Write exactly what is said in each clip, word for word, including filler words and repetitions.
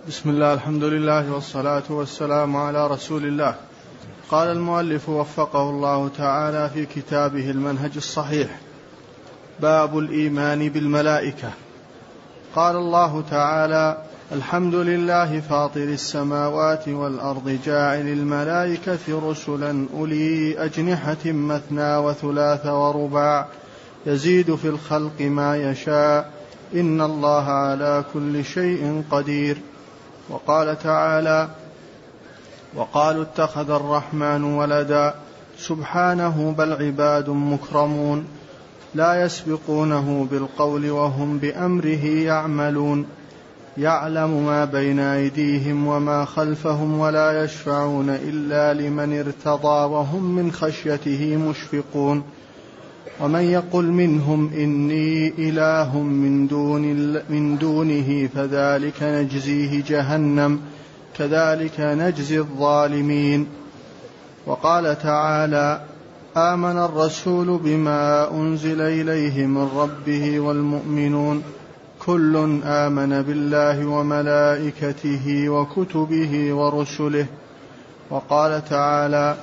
بسم الله، الحمد لله والصلاة والسلام على رسول الله. قال المؤلف وفقه الله تعالى في كتابه المنهج الصحيح: باب الإيمان بالملائكة. قال الله تعالى: الحمد لله فاطر السماوات والأرض جاعل الملائكة رسلا أولي أجنحة مثنى وثلاث ورباع يزيد في الخلق ما يشاء إن الله على كل شيء قدير. وقال تعالى: وقالوا اتخذ الرحمن ولدا سبحانه بل عباد مكرمون لا يسبقونه بالقول وهم بأمره يعملون يعلم ما بين أيديهم وما خلفهم ولا يشفعون إلا لمن ارتضى وهم من خشيته مشفقون. ومن يقل منهم إني إله من, دون من دونه فذلك نجزيه جهنم كذلك نجزي الظالمين. وقال تعالى: آمن الرسول بما أنزل إليه من ربه والمؤمنون كل آمن بالله وملائكته وكتبه ورسله. وقال تعالى: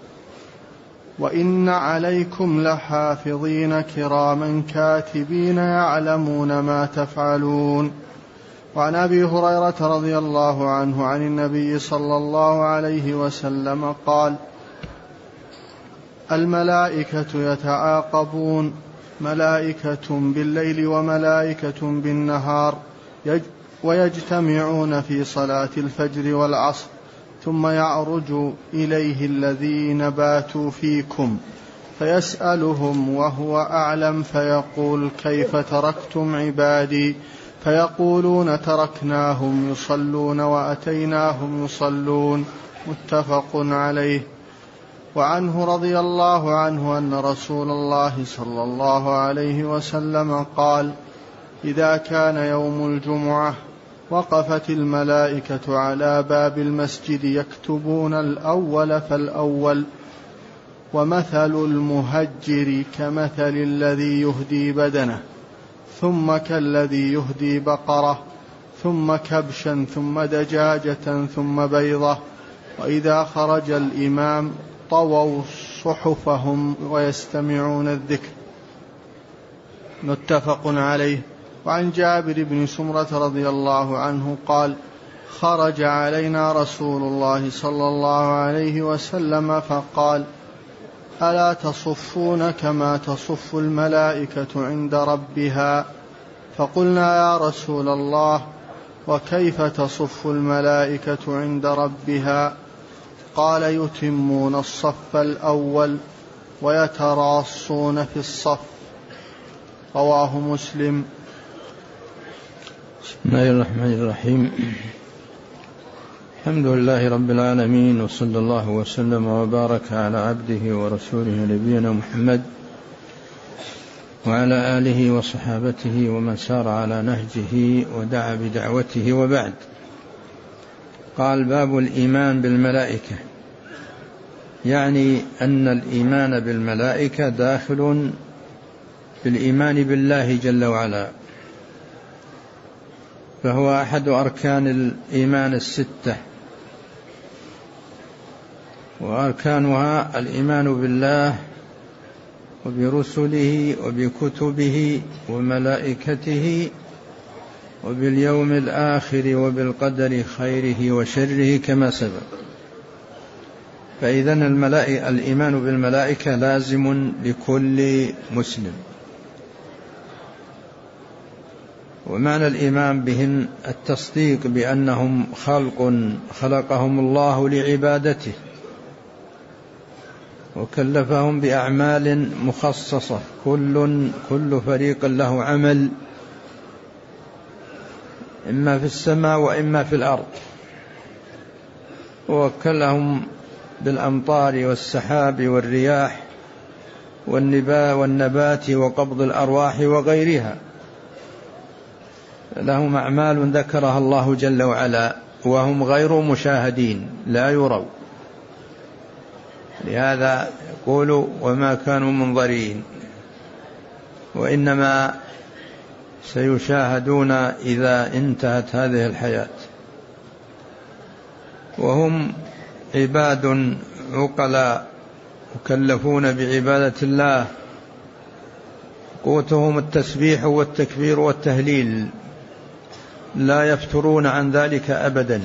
وإن عليكم لحافظين كراما كاتبين يعلمون ما تفعلون. وعن أبي هريرة رضي الله عنه عن النبي صلى الله عليه وسلم قال: الملائكة يتعاقبون، ملائكة بالليل وملائكة بالنهار، ويجتمعون في صلاة الفجر والعصر، ثم يعرج إليه الذين باتوا فيكم فيسألهم وهو أعلم فيقول: كيف تركتم عبادي؟ فيقولون: تركناهم يصلون وأتيناهم يصلون. متفق عليه. وعنه رضي الله عنه أن رسول الله صلى الله عليه وسلم قال: إذا كان يوم الجمعة وقفت الملائكة على باب المسجد يكتبون الأول فالأول، ومثل المهجر كمثل الذي يهدي بدنه، ثم كالذي يهدي بقرة، ثم كبشا، ثم دجاجة، ثم بيضة. وإذا خرج الإمام طووا صحفهم ويستمعون الذكر. متفق عليه. وعن جابر بن سمرة رضي الله عنه قال: خرج علينا رسول الله صلى الله عليه وسلم فقال: ألا تصفون كما تصف الملائكة عند ربها؟ فقلنا: يا رسول الله، وكيف تصف الملائكة عند ربها؟ قال: يتمون الصف الأول ويتراصون في الصف. رواه مسلم. بسم الله الرحمن الرحيم. الحمد لله رب العالمين، وصلى الله وسلم وبارك على عبده ورسوله نبينا محمد وعلى آله وصحابته ومن سار على نهجه ودعا بدعوته، وبعد. قال: باب الإيمان بالملائكة، يعني أن الإيمان بالملائكة داخل بالإيمان بالله جل وعلا، فهو أحد أركان الإيمان الستة، وأركانها الإيمان بالله وبرسله وبكتبه وملائكته وباليوم الآخر وبالقدر خيره وشره كما سبق. فإذن الملائكة الإيمان بالملائكة لازم لكل مسلم. ومعنى الإيمان بهم التصديق بأنهم خلق خلقهم الله لعبادته، وكلفهم بأعمال مخصصة، كل كل فريق له عمل، إما في السماء وإما في الأرض، ووكلهم بالأمطار والسحاب والرياح والنبات وقبض الأرواح وغيرها. لهم أعمال ذكرها الله جل وعلا، وهم غير مشاهدين، لا يروا، لهذا يقول: وما كانوا منظرين، وإنما سيشاهدون إذا انتهت هذه الحياة. وهم عباد عقلاء مكلفون بعبادة الله، قوتهم التسبيح والتكبير والتهليل، لا يفترون عن ذلك أبدا.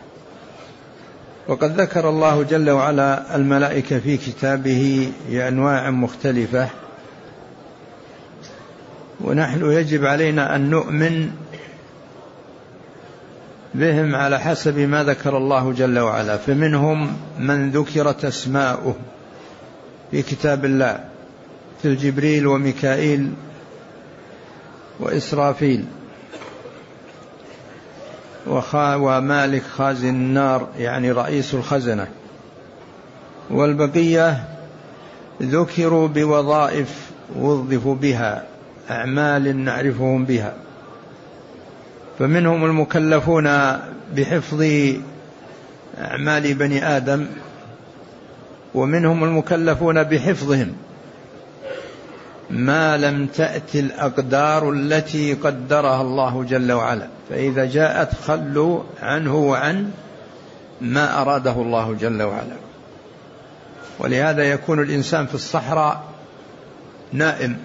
وقد ذكر الله جل وعلا الملائكة في كتابه بأنواع مختلفة، ونحن يجب علينا أن نؤمن بهم على حسب ما ذكر الله جل وعلا. فمنهم من ذكرت أسماؤه في كتاب الله، مثل جبريل وميكائيل وإسرافيل ومالك خازن النار يعني رئيس الخزنة، والبقية ذكروا بوظائف وظفوا بها، أعمال نعرفهم بها. فمنهم المكلفون بحفظ أعمال بني آدم، ومنهم المكلفون بحفظهم ما لم تأتي الأقدار التي قدرها الله جل وعلا، فإذا جاءت خلوا عنه وعن ما أراده الله جل وعلا. ولهذا يكون الإنسان في الصحراء نائم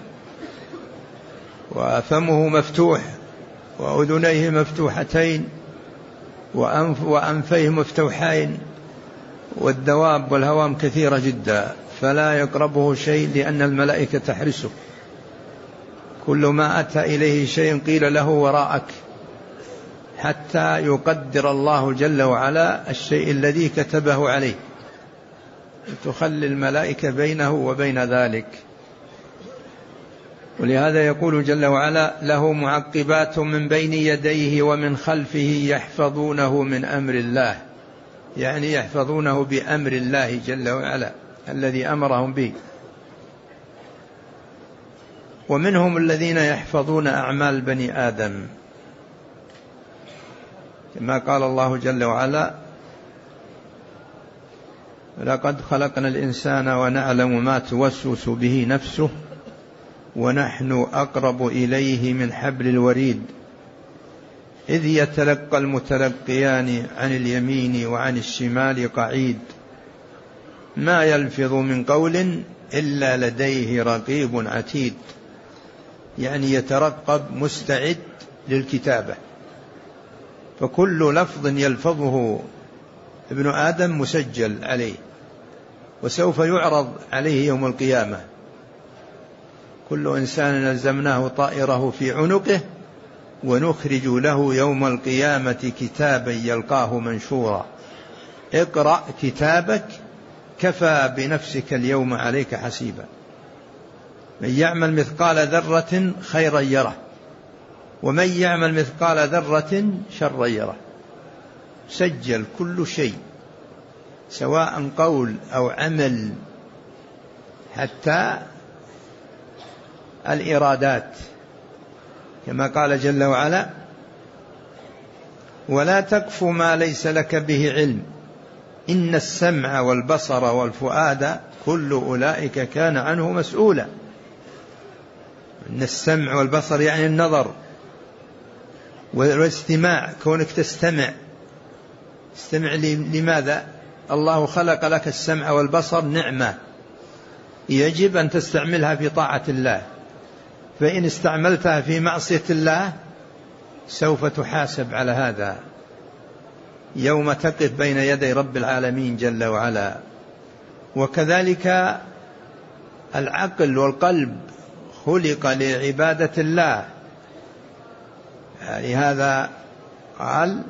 وفمه مفتوح وأذنيه مفتوحتين وأنف وأنفيه مفتوحين، والدواب والهوام كثيرة جدا، فلا يقربه شيء لأن الملائكة تحرسه. كل ما أتى إليه شيء قيل له وراءك، حتى يقدر الله جل وعلا الشيء الذي كتبه عليه، تخلي الملائكة بينه وبين ذلك. ولهذا يقول جل وعلا: له معقبات من بين يديه ومن خلفه يحفظونه من أمر الله، يعني يحفظونه بأمر الله جل وعلا الذي أمرهم به. ومنهم الذين يحفظون أعمال بني آدم، كما قال الله جل وعلا: لقد خلقنا الإنسان ونعلم ما توسوس به نفسه ونحن أقرب إليه من حبل الوريد إذ يتلقى المتلقيان عن اليمين وعن الشمال قعيد ما يلفظ من قول إلا لديه رقيب عتيد، يعني يترقب مستعد للكتابة. فكل لفظ يلفظه ابن آدم مسجل عليه وسوف يعرض عليه يوم القيامة. كل إنسان نلزمناه طائره في عنقه ونخرج له يوم القيامة كتابا يلقاه منشورا اقرأ كتابك كفى بنفسك اليوم عليك حسيبا. من يعمل مثقال ذرة خيرا يره ومن يعمل مثقال ذرة شرا يره. سجل كل شيء سواء قول أو عمل، حتى الإرادات، كما قال جل وعلا: ولا تقف ما ليس لك به علم إن السمع والبصر والفؤاد كل أولئك كان عنه مسؤولا. إن السمع والبصر يعني النظر والاستماع، كونك تستمع. استمع لماذا؟ الله خلق لك السمع والبصر نعمة يجب أن تستعملها في طاعة الله، فإن استعملتها في معصية الله سوف تحاسب على هذا يوم تقف بين يدي رب العالمين جل وعلا. وكذلك العقل والقلب خلق لعبادة الله، لهذا قال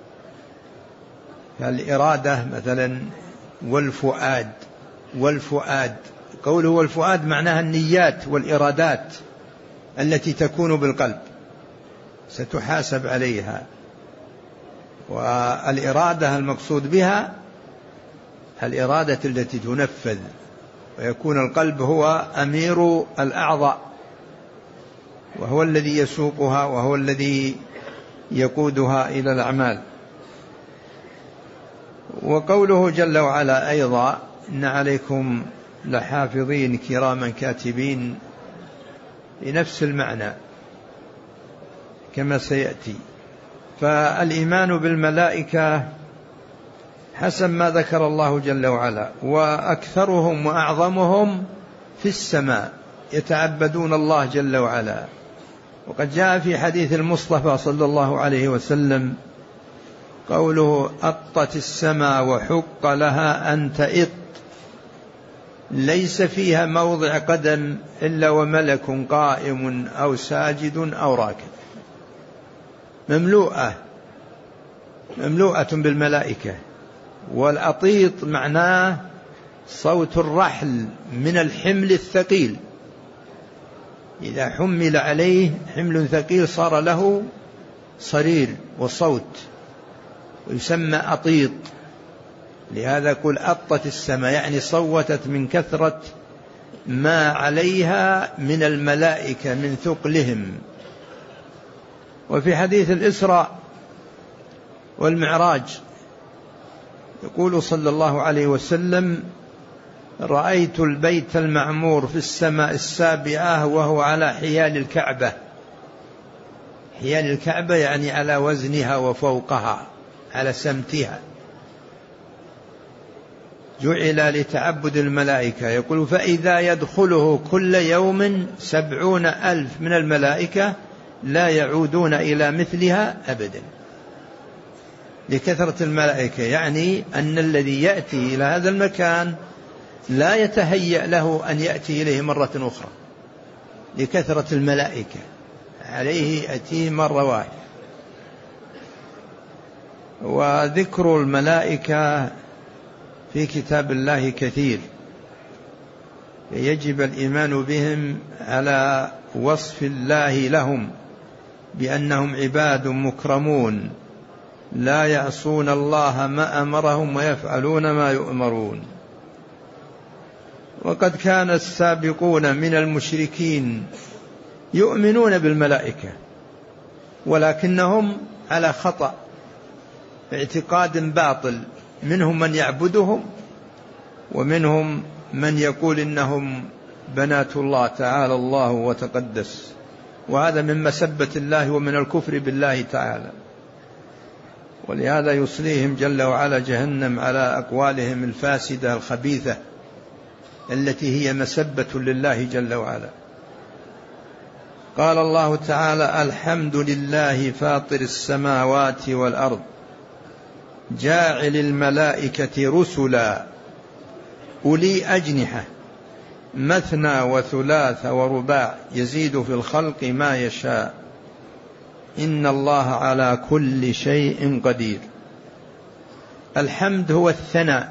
الإرادة مثلا والفؤاد. والفؤاد قوله والفؤاد معناها النيات والإرادات التي تكون بالقلب ستحاسب عليها. والإرادة المقصود بها الإرادة التي تنفذ، ويكون القلب هو أمير الأعضاء وهو الذي يسوقها وهو الذي يقودها إلى الأعمال. وقوله جل وعلا أيضا: إن عليكم لحافظين كراما كاتبين، لنفس المعنى كما سيأتي. فالإيمان بالملائكة حسب ما ذكر الله جل وعلا، وأكثرهم وأعظمهم في السماء يتعبدون الله جل وعلا. وقد جاء في حديث المصطفى صلى الله عليه وسلم قوله: أطت السماء وحق لها أن تئط، ليس فيها موضع قدم إلا وملك قائم أو ساجد أو راكع. مملوءة مملوءة بالملائكة. والأطيط معناه صوت الرحل من الحمل الثقيل، إذا حمل عليه حمل ثقيل صار له صرير وصوت، ويسمى أطيط. لهذا يقول أطت السماء، يعني صوتت من كثرة ما عليها من الملائكة من ثقلهم. وفي حديث الإسراء والمعراج يقول صلى الله عليه وسلم: رأيت البيت المعمور في السماء السابعة وهو على حيال الكعبة. حيال الكعبة يعني على وزنها وفوقها، على سمتها، جعل لتعبد الملائكة. يقول: فإذا يدخله كل يوم سبعون ألف من الملائكة لا يعودون إلى مثلها أبدا، لكثرة الملائكة. يعني أن الذي يأتي إلى هذا المكان لا يتهيأ له أن يأتي إليه مرة أخرى، لكثرة الملائكة عليه يأتيه مرة واحدة. وذكر الملائكة في كتاب الله كثير، يجب الإيمان بهم على وصف الله لهم بأنهم عباد مكرمون لا يعصون الله ما أمرهم ويفعلون ما يؤمرون. وقد كان السابقون من المشركين يؤمنون بالملائكة، ولكنهم على خطأ، اعتقاد باطل. منهم من يعبدهم، ومنهم من يقول إنهم بنات الله تعالى الله وتقدس، وهذا من مسبة الله ومن الكفر بالله تعالى. ولهذا يصليهم جل وعلا جهنم على أقوالهم الفاسدة الخبيثة التي هي مسبة لله جل وعلا. قال الله تعالى: الحمد لله فاطر السماوات والأرض جاعل الملائكة رسلا أولي أجنحة مثنى وثلاث ورباع يزيد في الخلق ما يشاء إن الله على كل شيء قدير. الحمد هو الثناء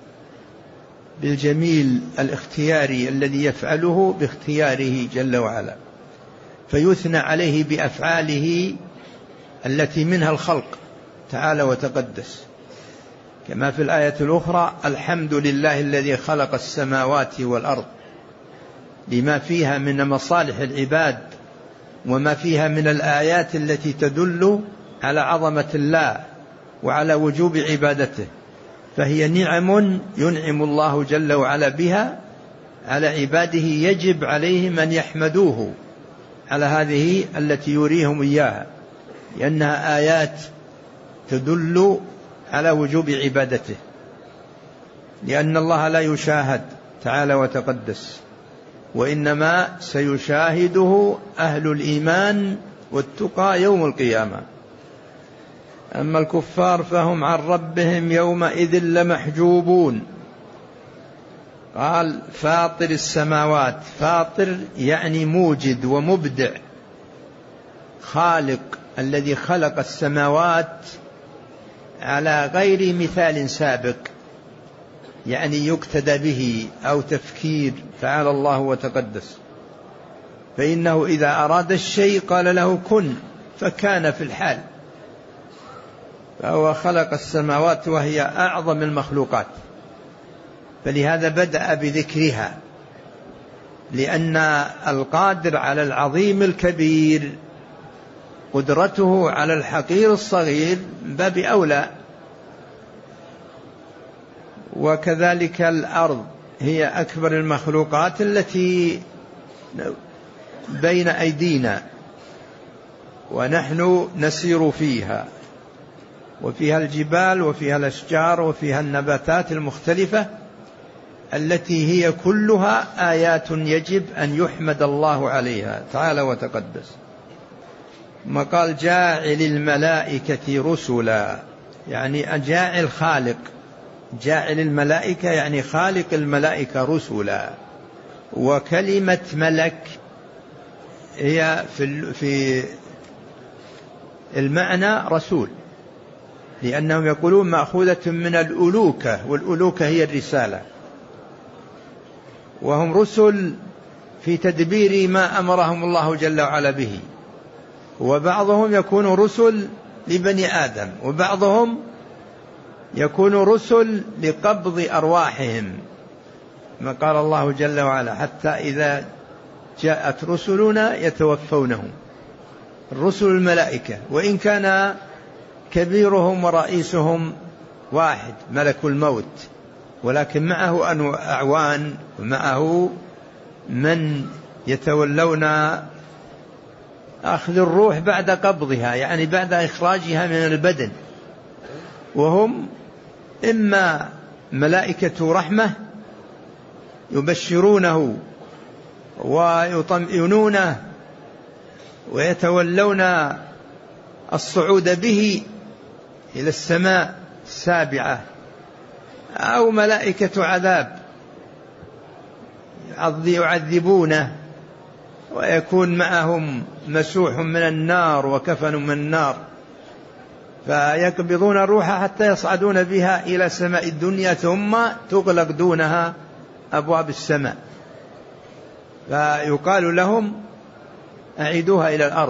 بالجميل الاختياري الذي يفعله باختياره جل وعلا، فيثنى عليه بأفعاله التي منها الخلق تعالى وتقدس، كما في الآية الأخرى: الحمد لله الذي خلق السماوات والأرض، لما فيها من مصالح العباد وما فيها من الآيات التي تدل على عظمة الله وعلى وجوب عبادته. فهي نعم ينعم الله جل وعلا بها على عباده، يجب عليهم أن يحمدوه على هذه التي يريهم إياها، لأنها آيات تدل على وجوب عبادته، لأن الله لا يشاهد تعالى وتقدس، وإنما سيشاهده أهل الإيمان والتقى يوم القيامة. أما الكفار فهم عن ربهم يومئذ لمحجوبون. قال: فاطر السماوات، فاطر يعني موجد ومبدع، خالق، الذي خلق السماوات على غير مثال سابق، يعني يقتدى به أو تفكير تعالى الله وتقدس. فإنه إذا أراد الشيء قال له كن فكان في الحال. فهو خلق السماوات وهي أعظم المخلوقات، فلهذا بدأ بذكرها، لأن القادر على العظيم الكبير قدرته على الحقير الصغير باب أولى. وكذلك الأرض هي أكبر المخلوقات التي بين أيدينا ونحن نسير فيها، وفيها الجبال وفيها الأشجار وفيها النباتات المختلفة التي هي كلها آيات يجب أن يحمد الله عليها تعالى وتقدس. ما قال جاعل الملائكة رسلا، يعني جاعل خالق، جاعل الملائكة يعني خالق الملائكة رسلا. وكلمة ملك هي في في المعنى رسول، لأنهم يقولون مأخوذة من الألوكة، والألوكة هي الرسالة، وهم رسل في تدبير ما أمرهم الله جل وعلا به. وبعضهم يكون رسل لبني آدم، وبعضهم يكون رسل لقبض أرواحهم، ما قال الله جل وعلا حتى إذا جاءت رسلنا يتوفونهم. الرسل الملائكة، وإن كان كبيرهم ورئيسهم واحد ملك الموت، ولكن معه أعوان ومعه من يتولون أخذ الروح بعد قبضها، يعني بعد إخراجها من البدن، وهم إما ملائكة رحمة يبشرونه ويطمئنونه ويتولون الصعود به إلى السماء السابعة، أو ملائكة عذاب يعذبونه ويكون معهم مسوح من النار وكفن من النار، فيقبضون الروح حتى يصعدون بها إلى سماء الدنيا، ثم تغلق دونها أبواب السماء، فيقال لهم أعيدوها إلى الأرض.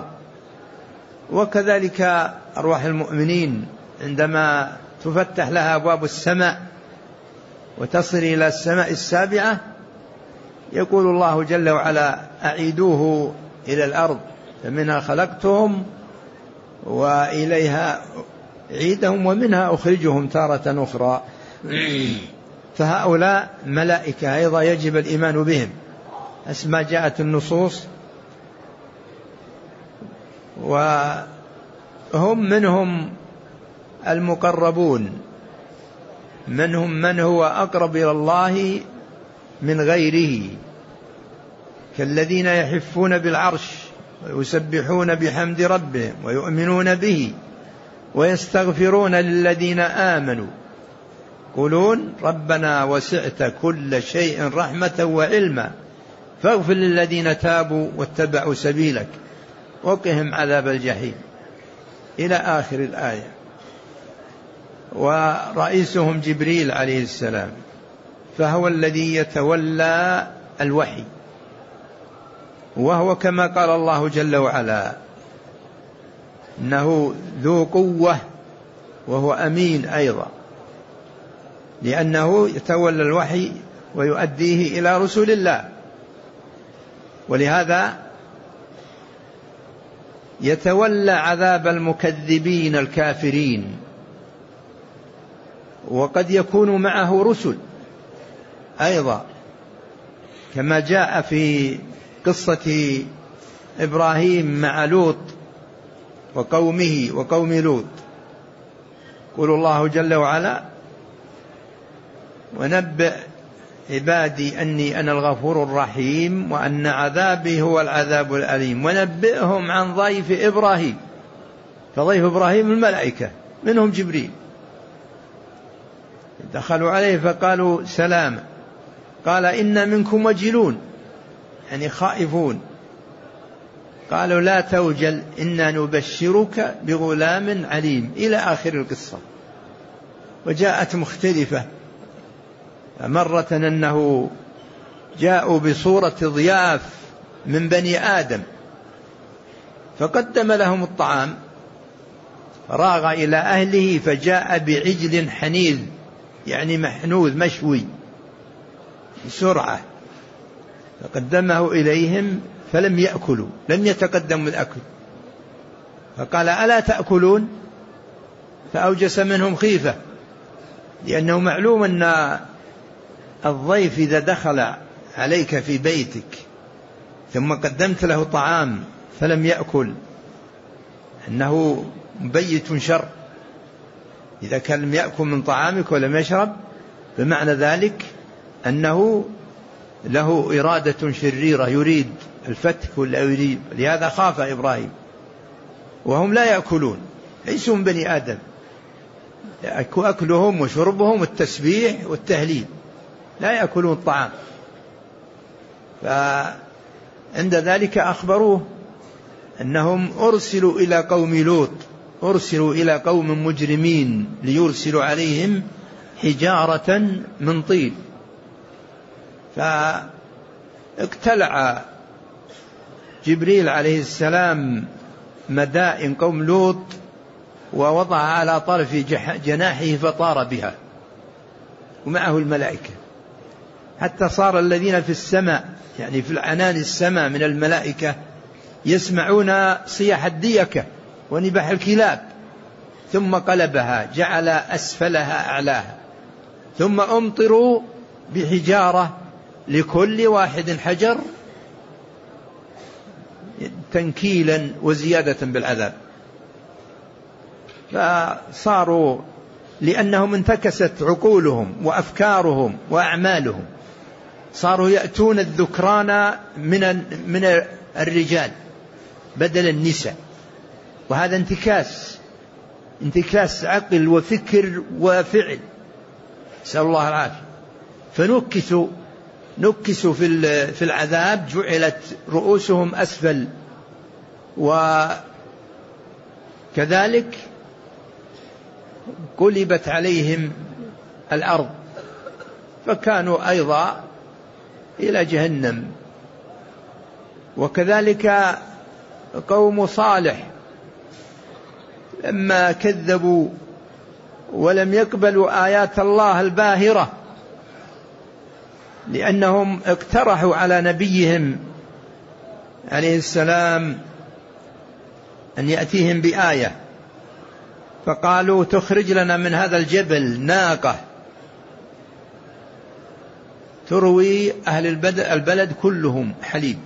وكذلك أرواح المؤمنين عندما تفتح لها أبواب السماء وتصل إلى السماء السابعة، يقول الله جل وعلا أعيدوه إلى الأرض فمنها خلقتهم وإليها عيدهم ومنها أخرجهم تارة أخرى. فهؤلاء ملائكة أيضا يجب الإيمان بهم أسمى جاءت النصوص، وهم منهم المقربون، منهم من هو أقرب إلى الله من غيره، كالذين يحفون بالعرش ويسبحون بحمد ربهم ويؤمنون به ويستغفرون للذين آمنوا، يقولون ربنا وسعت كل شيء رحمة وعلما فاغفر للذين تابوا واتبعوا سبيلك وقهم عذاب الجحيم إلى آخر الآية. ورئيسهم جبريل عليه السلام، فهو الذي يتولى الوحي، وهو كما قال الله جل وعلا إنه ذو قوة وهو أمين أيضا، لأنه يتولى الوحي ويؤديه إلى رسول الله، ولهذا يتولى عذاب المكذبين الكافرين. وقد يكون معه رسل أيضا، كما جاء في قصة إبراهيم مع لوط وقومه وقوم لوط، يقول الله جل وعلا ونبئ عبادي أني أنا الغفور الرحيم وأن عذابي هو العذاب الأليم ونبئهم عن ضيف إبراهيم. فضيف إبراهيم الملائكة منهم جبريل، دخلوا عليه فقالوا سلام، قال إن منكم وجلون، يعني خائفون، قالوا لا توجل إنا نبشرك بغلام عليم إلى آخر القصة. وجاءت مختلفة، مرة أنه جاءوا بصورة ضياف من بني آدم فقدم لهم الطعام، راغ إلى أهله فجاء بعجل حنيذ يعني محنوذ مشوي بسرعة، فقدمه إليهم فلم يأكلوا، لم يتقدموا الأكل، فقال ألا تأكلون؟ فأوجس منهم خيفة، لأنه معلوم أن الضيف إذا دخل عليك في بيتك ثم قدمت له طعام فلم يأكل أنه مبيت شر، إذا كان لم يأكل من طعامك ولم يشرب بمعنى ذلك أنه له إرادة شريرة، يريد الفتك ولا يريد، لهذا خاف إبراهيم. وهم لا يأكلون، ليسوا من بني آدم، أكلهم وشربهم التسبيح والتهليل، لا يأكلون الطعام. فعند ذلك أخبروه أنهم أرسلوا إلى قوم لوط، أرسلوا إلى قوم مجرمين ليرسلوا عليهم حجارة من طين. فاقتلع جبريل عليه السلام مدائن قوم لوط ووضع على طرف جناحه فطار بها ومعه الملائكة، حتى صار الذين في السماء يعني في العنان السماء من الملائكة يسمعون صياح الديكة ونباح الكلاب، ثم قلبها جعل أسفلها أعلاها، ثم أمطروا بحجارة لكل واحد حجر تنكيلا وزيادة بالعذاب. فصاروا لأنهم انتكست عقولهم وأفكارهم وأعمالهم، صاروا يأتون الذكران من من الرجال بدل النساء، وهذا انتكاس انتكاس عقل وفكر وفعل، نسأل الله العافية. فنكسوا نكسوا في في العذاب، جعلت رؤوسهم أسفل، وكذلك قلبت عليهم الأرض، فكانوا أيضا إلى جهنم. وكذلك قوم صالح لما كذبوا ولم يقبلوا آيات الله الباهرة، لأنهم اقترحوا على نبيهم عليه السلام أن يأتيهم بآية، فقالوا تخرج لنا من هذا الجبل ناقة تروي أهل البلد كلهم حليب.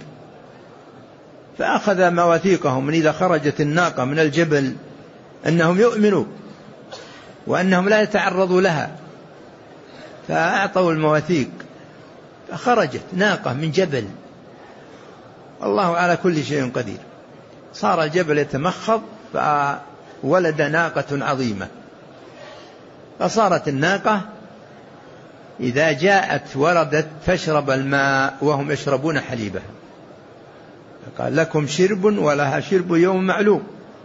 فأخذ مواثيقهم من إذا خرجت الناقة من الجبل أنهم يؤمنوا وأنهم لا يتعرضوا لها، فأعطوا المواثيق، فخرجت ناقة من جبل. الله على كل شيء قدير. صار الجبل يتمخض فولد ناقة عظيمة، فصارت الناقة إذا جاءت وردت تشرب الماء وهم يشربون حليبها، قال لكم شرب ولها شرب يوم معلوم.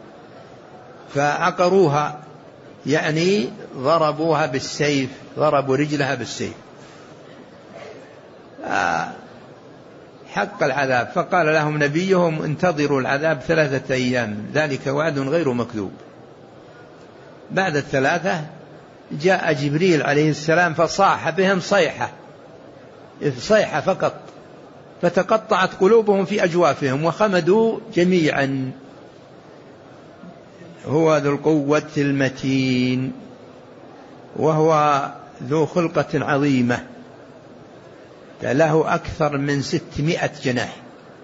فعقروها يعني ضربوها بالسيف، ضربوا رجلها بالسيف، حق العذاب. فقال لهم نبيهم انتظروا العذاب ثلاثة أيام، ذلك وعد غير مكذوب. بعد الثلاثة جاء جبريل عليه السلام فصاح بهم صيحة صيحة فقط، فتقطعت قلوبهم في أجوافهم وخمدوا جميعا. هو ذو القوة المتين، وهو ذو خلقة عظيمة، له أكثر من ستمائة جناح،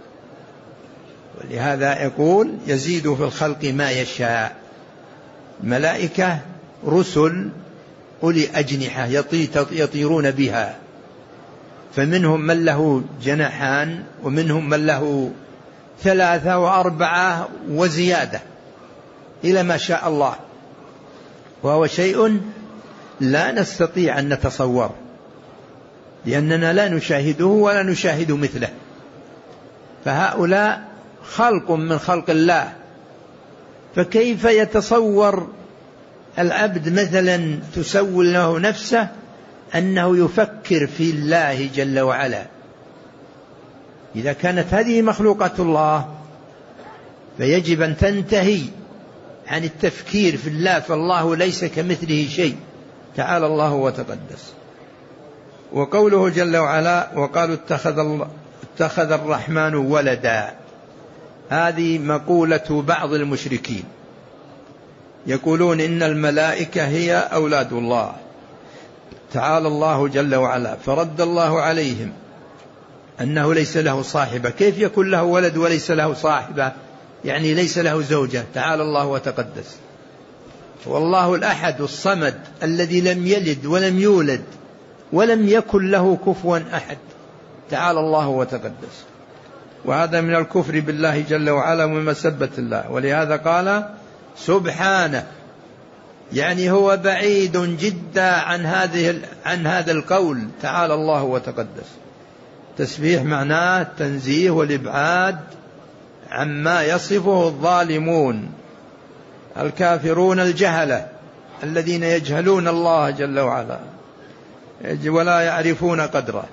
ولهذا يقول يزيد في الخلق ما يشاء. ملائكة رسل أولي أجنحة يطيرون بها، فمنهم من له جناحان ومنهم من له ثلاثة وأربعة وزيادة إلى ما شاء الله، وهو شيء لا نستطيع أن نتصور، لأننا لا نشاهده ولا نشاهد مثله. فهؤلاء خلق من خلق الله، فكيف يتصور العبد مثلا تسول له نفسه أنه يفكر في الله جل وعلا؟ إذا كانت هذه مخلوقات الله فيجب أن تنتهي عن التفكير في الله، فالله ليس كمثله شيء، تعالى الله وتقدس. وقوله جل وعلا وقالوا اتخذ, الله اتخذ الرحمن ولدا، هذه مقولة بعض المشركين، يقولون إن الملائكة هي أولاد الله، تعالى الله جل وعلا. فرد الله عليهم أنه ليس له صاحبة. كيف يكون له ولد وليس له صاحبة؟ يعني ليس له زوجة، تعالى الله وتقدس. والله الأحد الصمد الذي لم يلد ولم يولد ولم يكن له كفوا أحد، تعالى الله وتقدس. وهذا من الكفر بالله جل وعلا ومسبة الله. ولهذا قال سبحانه، يعني هو بعيد جدا عن هذه عن هذا القول تعالى الله وتقدس. تسبيح معناه التنزيه والإبعاد عما يصفه الظالمون الكافرون الجهلة الذين يجهلون الله جل وعلا ولا يعرفون قدره.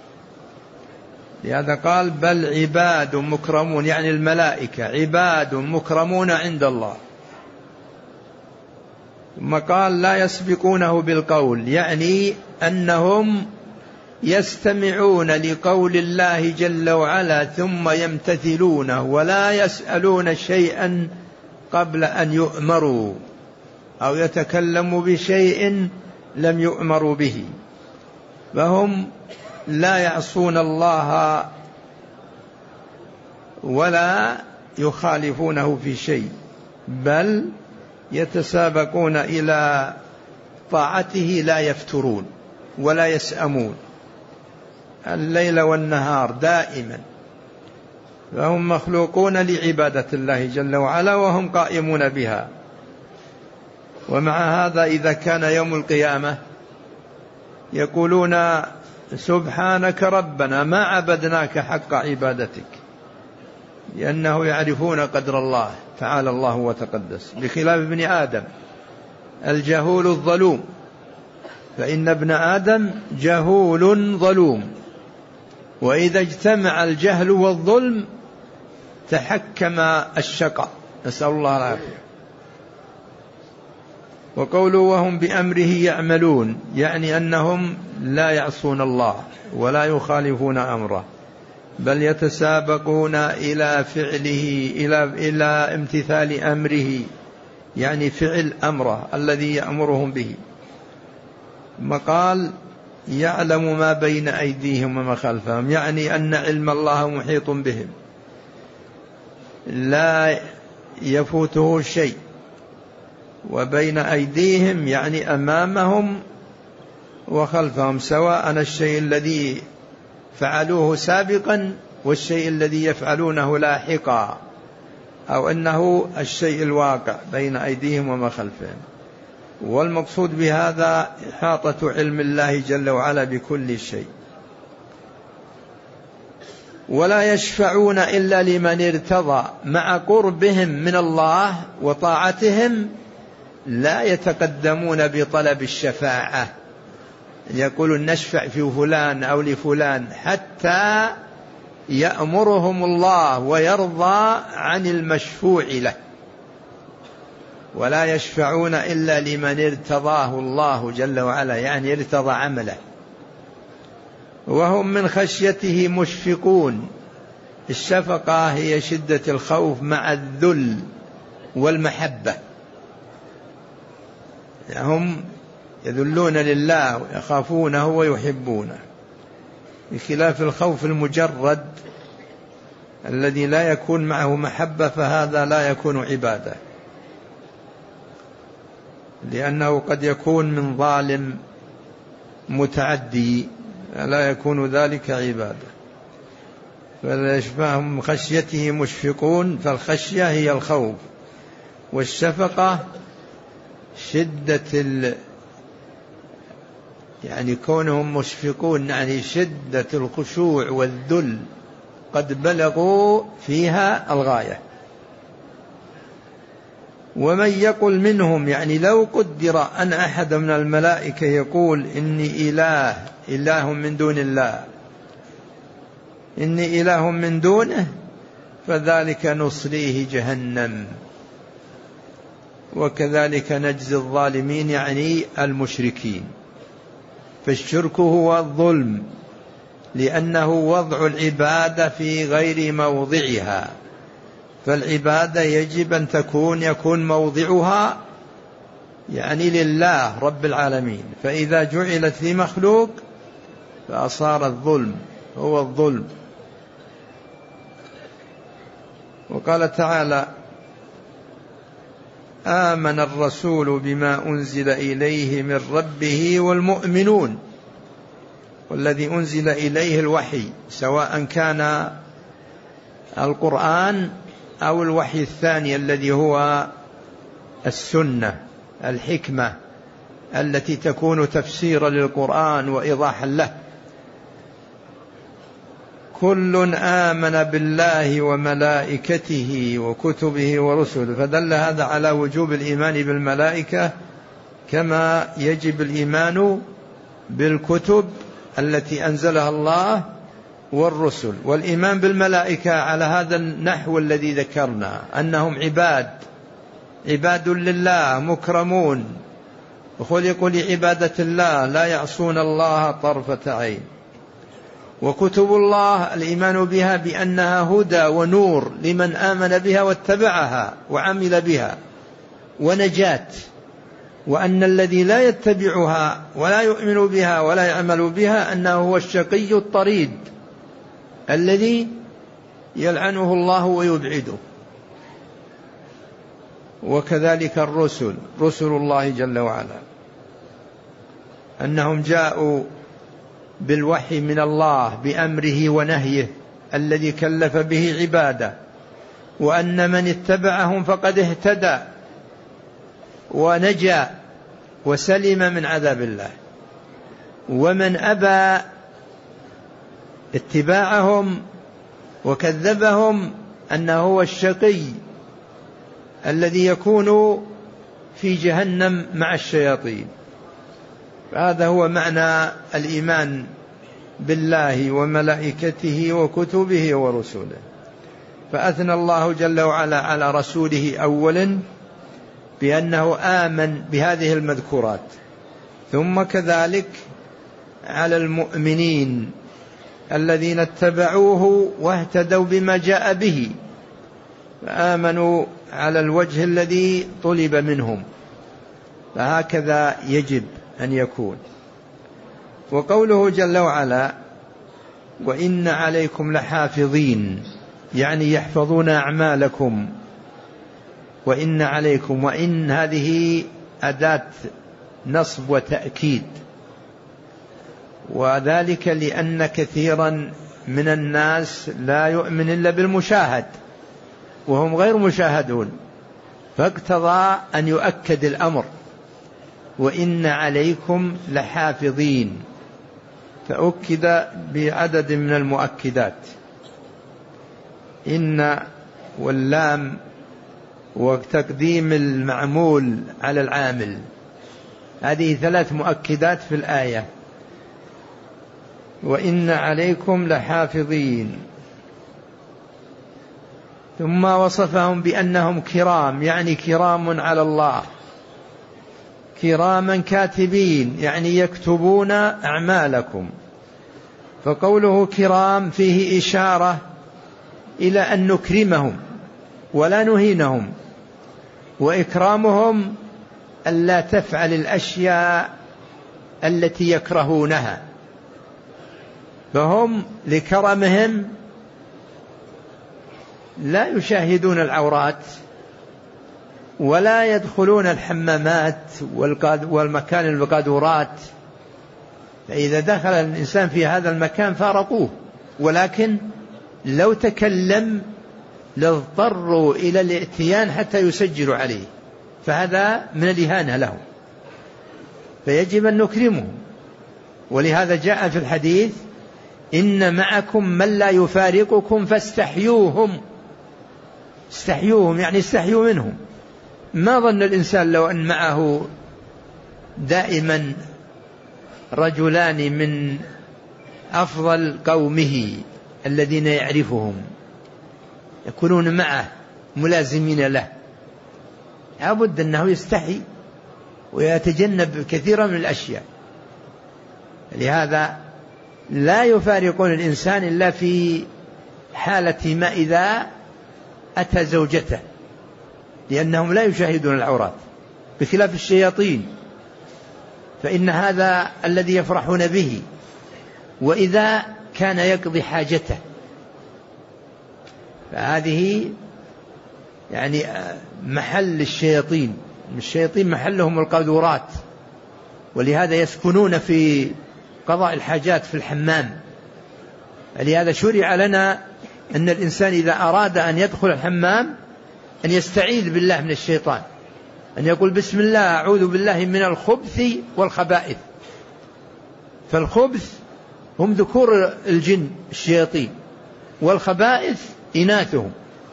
لهذا قال بل عباد مكرمون، يعني الملائكة عباد مكرمون عند الله. ثم قال لا يسبقونه بالقول، يعني أنهم يستمعون لقول الله جل وعلا ثم يمتثلونه ولا يسألون شيئا قبل أن يؤمروا أو يتكلموا بشيء لم يؤمروا به. فهم لا يعصون الله ولا يخالفونه في شيء، بل يتسابقون إلى طاعته لا يفترون ولا يسأمون الليل والنهار دائما. فهم مخلوقون لعبادة الله جل وعلا وهم قائمون بها. ومع هذا إذا كان يوم القيامة يقولون سبحانك ربنا ما عبدناك حق عبادتك، لأنه يعرفون قدر الله تعالى الله وتقدس، بخلاف ابن آدم الجهول الظلوم، فإن ابن آدم جهول ظلوم، وإذا اجتمع الجهل والظلم تحكم الشقاء، نسأل الله العافية. وقوله وهم بأمره يعملون، يعني أنهم لا يعصون الله ولا يخالفون أمره، بل يتسابقون إلى فعله إلى إلى امتثال أمره، يعني فعل أمره الذي يأمرهم به. ثم قال يعلم ما بين أيديهم وما خلفهم، يعني أن علم الله محيط بهم لا يفوته شيء. وبين أيديهم يعني أمامهم وخلفهم، سواء الشيء الذي فعلوه سابقا والشيء الذي يفعلونه لاحقا، أو أنه الشيء الواقع بين أيديهم وما خلفهم. والمقصود بهذا إحاطة علم الله جل وعلا بكل شيء. ولا يشفعون إلا لمن ارتضى، مع قربهم من الله وطاعتهم لا يتقدمون بطلب الشفاعة، يقولون نشفع في فلان أو لفلان حتى يأمرهم الله ويرضى عن المشفوع له. ولا يشفعون إلا لمن ارتضاه الله جل وعلا، يعني ارتضى عمله. وهم من خشيته مشفقون، الشفقة هي شدة الخوف مع الذل والمحبة، هم يذلون لله ويخافونه ويحبونه، بخلاف الخوف المجرد الذي لا يكون معه محبة، فهذا لا يكون عبادة، لأنه قد يكون من ظالم متعدي، لا يكون ذلك عبادة. فهم خشيته مشفقون، فالخشية هي الخوف، والشفقة شدة ال... يعني كونهم مشفقون يعني شدة الخشوع والذل، قد بلغوا فيها الغاية. ومن يقل منهم، يعني لو قدر أن أحد من الملائكة يقول إني إله إله من دون الله، إني إله من دونه، فذلك نصليه جهنم وكذلك نجزي الظالمين، يعني المشركين. فالشرك هو الظلم، لأنه وضع العبادة في غير موضعها، فالعبادة يجب أن تكون يكون موضعها يعني لله رب العالمين، فإذا جعلت لمخلوق فأصار الظلم هو الظلم. وقال تعالى آمن الرسول بما أنزل إليه من ربه والمؤمنون، والذي أنزل إليه الوحي سواء كان القرآن أو الوحي الثاني الذي هو السنة الحكمة التي تكون تفسيرا للقرآن وإيضاحا له. كل آمن بالله وملائكته وكتبه ورسله، فدل هذا على وجوب الإيمان بالملائكة كما يجب الإيمان بالكتب التي أنزلها الله والرسل. والإيمان بالملائكة على هذا النحو الذي ذكرنا، أنهم عباد عباد لله مكرمون وخلقوا لعبادة الله لا يعصون الله طرفة عين. وكتب الله الإيمان بها بأنها هدى ونور لمن آمن بها واتبعها وعمل بها ونجاة، وأن الذي لا يتبعها ولا يؤمن بها ولا يعمل بها أنه هو الشقي الطريد الذي يلعنه الله ويبعده. وكذلك الرسل رسل الله جل وعلا، أنهم جاءوا بالوحي من الله بأمره ونهيه الذي كلف به عباده، وأن من اتبعهم فقد اهتدى ونجا وسلم من عذاب الله، ومن أبى اتباعهم وكذبهم أنه هو الشقي الذي يكون في جهنم مع الشياطين. هذا هو معنى الإيمان بالله وملائكته وكتبه ورسله. فأثنى الله جل وعلا على رسوله أولا بأنه آمن بهذه المذكورات، ثم كذلك على المؤمنين الذين اتبعوه واهتدوا بما جاء به، فآمنوا على الوجه الذي طلب منهم، فهكذا يجب أن يكون. وقوله جل وعلا وإن عليكم لحافظين، يعني يحفظون أعمالكم. وإن عليكم، وإن هذه أداة نصب وتأكيد، وذلك لأن كثيرا من الناس لا يؤمن إلا بالمشاهد وهم غير مشاهدون، فاقتضى أن يؤكد الأمر وإن عليكم لحافظين، فأكد بعدد من المؤكدات، إن واللام وتقديم المعمول على العامل، هذه ثلاث مؤكدات في الآية. وإن عليكم لحافظين، ثم وصفهم بأنهم كرام، يعني كرام على الله، كراما كاتبين يعني يكتبون أعمالكم. فقوله كرام فيه إشارة إلى أن نكرمهم ولا نهينهم، وإكرامهم ألا تفعل الأشياء التي يكرهونها، فهم لكرمهم لا يشاهدون العورات ولا يدخلون الحمامات والمكان القاذورات، فإذا دخل الإنسان في هذا المكان فارقوه، ولكن لو تكلم لاضطروا إلى الائتيان حتى يسجلوا عليه، فهذا من الإهانة لهم، فيجب أن نكرمهم. ولهذا جاء في الحديث إن معكم من لا يفارقكم فاستحيوهم، استحيوهم يعني استحيوا منهم. ما ظن الإنسان لو أن معه دائما رجلان من أفضل قومه الذين يعرفهم يكونون معه ملازمين له، لابد أنه يستحي ويتجنب كثيرا من الأشياء. لهذا لا يفارقون الإنسان إلا في حالة ما إذا أتى زوجته، لأنهم لا يشاهدون العورات، بخلاف الشياطين فإن هذا الذي يفرحون به، وإذا كان يقضي حاجته. فهذه يعني محل الشياطين، الشياطين محلهم القاذورات، ولهذا يسكنون في قضاء الحاجات في الحمام. لهذا شرع لنا أن الإنسان إذا أراد أن يدخل الحمام أن يستعيذ بالله من الشيطان، أن يقول بسم الله أعوذ بالله من الخبث والخبائث. فالخبث هم ذكور الجن الشياطين، والخبائث إناثهم.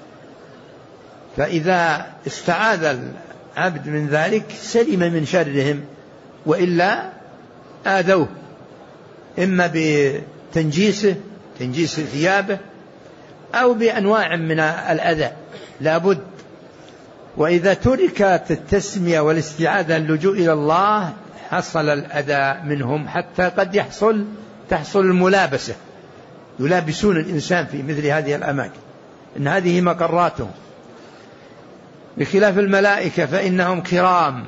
فإذا استعاذ العبد من ذلك سلم من شرهم، وإلا آذوه إما بتنجيسه، تنجيس ثيابه، أو بأنواع من الأذى لابد. وإذا تركت التسمية والاستعاذة اللجوء إلى الله حصل الأذى منهم، حتى قد يحصل تحصل الملابسة، يلابسون الإنسان في مثل هذه الأماكن، إن هذه مقراتهم. بخلاف الملائكة فإنهم كرام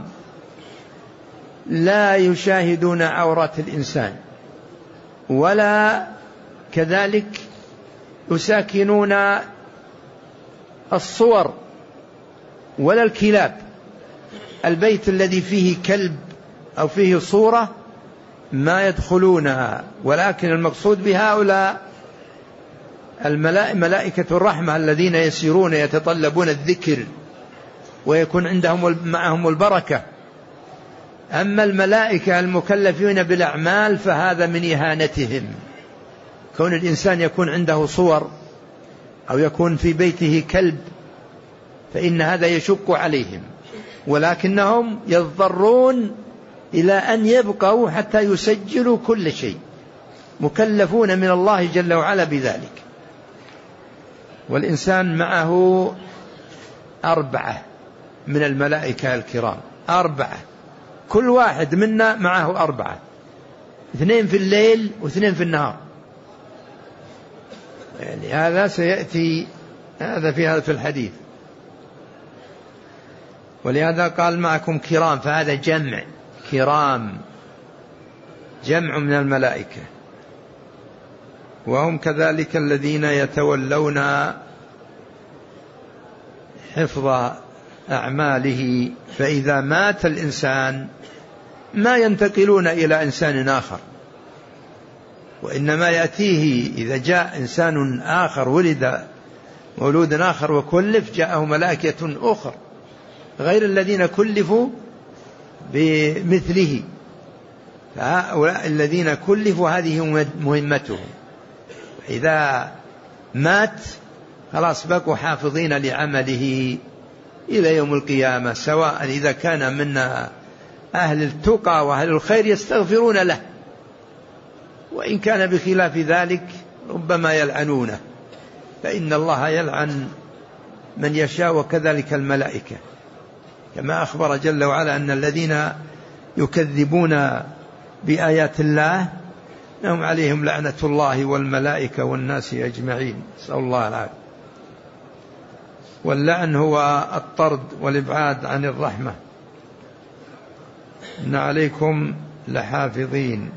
لا يشاهدون عورات الإنسان، ولا كذلك يساكنون الصور ولا الكلاب. البيت الذي فيه كلب أو فيه صورة ما يدخلونها، ولكن المقصود بهؤلاء الملائكة الرحمة الذين يسيرون يتطلبون الذكر ويكون عندهم معهم البركة. أما الملائكة المكلفين بالأعمال فهذا من إهانتهم. كون الإنسان يكون عنده صور أو يكون في بيته كلب فإن هذا يشق عليهم، ولكنهم يضطرون إلى أن يبقوا حتى يسجلوا كل شيء، مكلفون من الله جل وعلا بذلك. والإنسان معه أربعة من الملائكة الكرام، أربعة، كل واحد منا معه أربعة، اثنين في الليل واثنين في النهار. يعني هذا سيأتي هذا في هذا في الحديث. ولهذا قال معكم كرام، فهذا جمع كرام، جمع من الملائكة. وهم كذلك الذين يتولون حفظ أعماله، فإذا مات الإنسان ما ينتقلون إلى إنسان آخر، وإنما يأتيه إذا جاء إنسان آخر، ولد مولود آخر وكلف، جاءه ملائكة أخر غير الذين كلفوا بمثله. فهؤلاء الذين كلفوا هذه مهمتهم، إذا مات خلاص بقوا حافظين لعمله إلى يوم القيامة، سواء إذا كان من أهل التقى وأهل الخير يستغفرون له، وإن كان بخلاف ذلك ربما يلعنونه، فإن الله يلعن من يشاء، وكذلك الملائكة، كما أخبر جل وعلا أن الذين يكذبون بآيات الله لهم عليهم لعنة الله والملائكة والناس أجمعين، نسأل الله العافية. واللعن هو الطرد والإبعاد عن الرحمة. إن عليكم لحافظين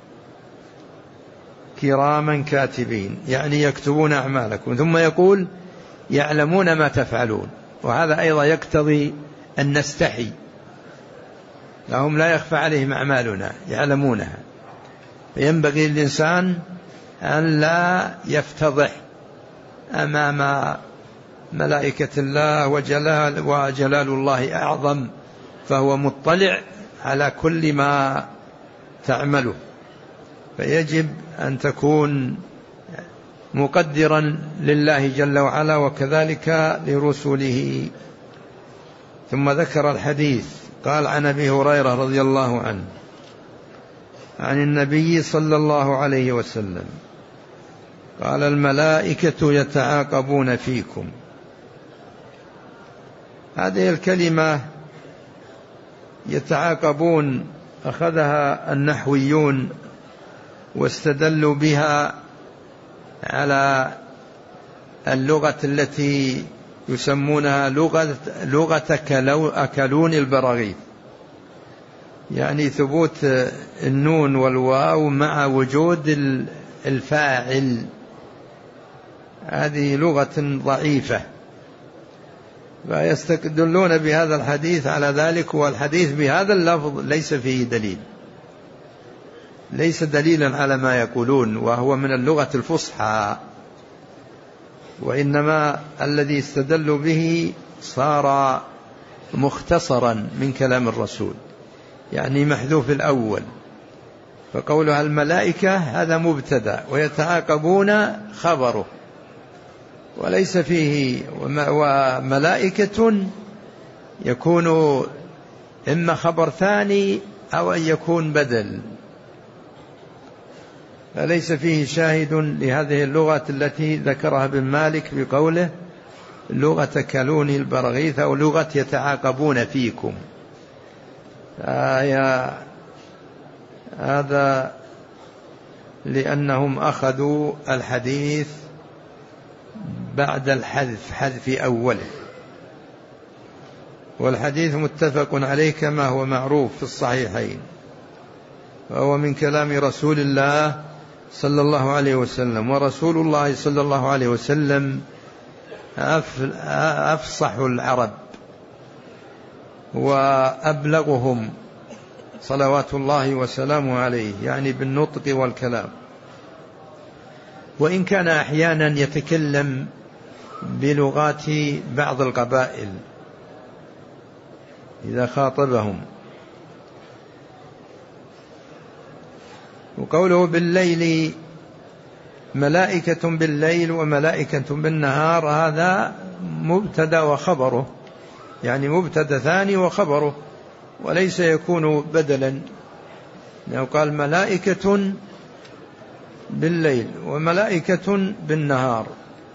كراما كاتبين، يعني يكتبون أعمالكم، ثم يقول يعلمون ما تفعلون، وهذا أيضا يقتضي أن نستحي لهم، لا يخفى عليهم أعمالنا يعلمونها. فينبغي للإنسان أن لا يفتضح أمام ملائكة الله، وجلال, وجلال الله أعظم، فهو مطلع على كل ما تعمله. فيجب أن تكون مقدرا لله جل وعلا وكذلك لرسله. ثم ذكر الحديث، قال عن أبي هريرة رضي الله عنه عن النبي صلى الله عليه وسلم قال الملائكة يتعاقبون فيكم. هذه الكلمة يتعاقبون أخذها النحويون واستدلوا بها على اللغة التي يسمونها لغة, لغة أكلون البراغيث، يعني ثبوت النون والواو مع وجود الفاعل. هذه لغة ضعيفة، فيستدلون بهذا الحديث على ذلك، والحديث بهذا اللفظ ليس فيه دليل، ليس دليلا على ما يقولون، وهو من اللغة الفصحى، وإنما الذي استدلوا به صار مختصرا من كلام الرسول، يعني محذوف الأول. فقولها الملائكة هذا مبتدأ ويتعاقبون خبره، وليس فيه، وملائكة يكون إما خبر ثاني أو أن يكون بدل، فليس فيه شاهد لهذه اللغة التي ذكرها ابن مالك بقوله لغة كلون البرغيث أو لغة يتعاقبون فيكم. هذا لأنهم أخذوا الحديث بعد الحذف، حذف أوله، والحديث متفق عليه كما هو معروف في الصحيحين، وهو من كلام رسول الله صلى الله عليه وسلم، ورسول الله صلى الله عليه وسلم أفصح العرب وأبلغهم صلوات الله وسلامه عليه، يعني بالنطق والكلام، وإن كان أحيانا يتكلم بلغات بعض القبائل إذا خاطبهم. وقوله بالليل، ملائكة بالليل وملائكة بالنهار، هذا مبتدأ وخبره، يعني مبتدأ ثاني وخبره، وليس يكون بدلا، لأنه قال ملائكة بالليل وملائكة بالنهار،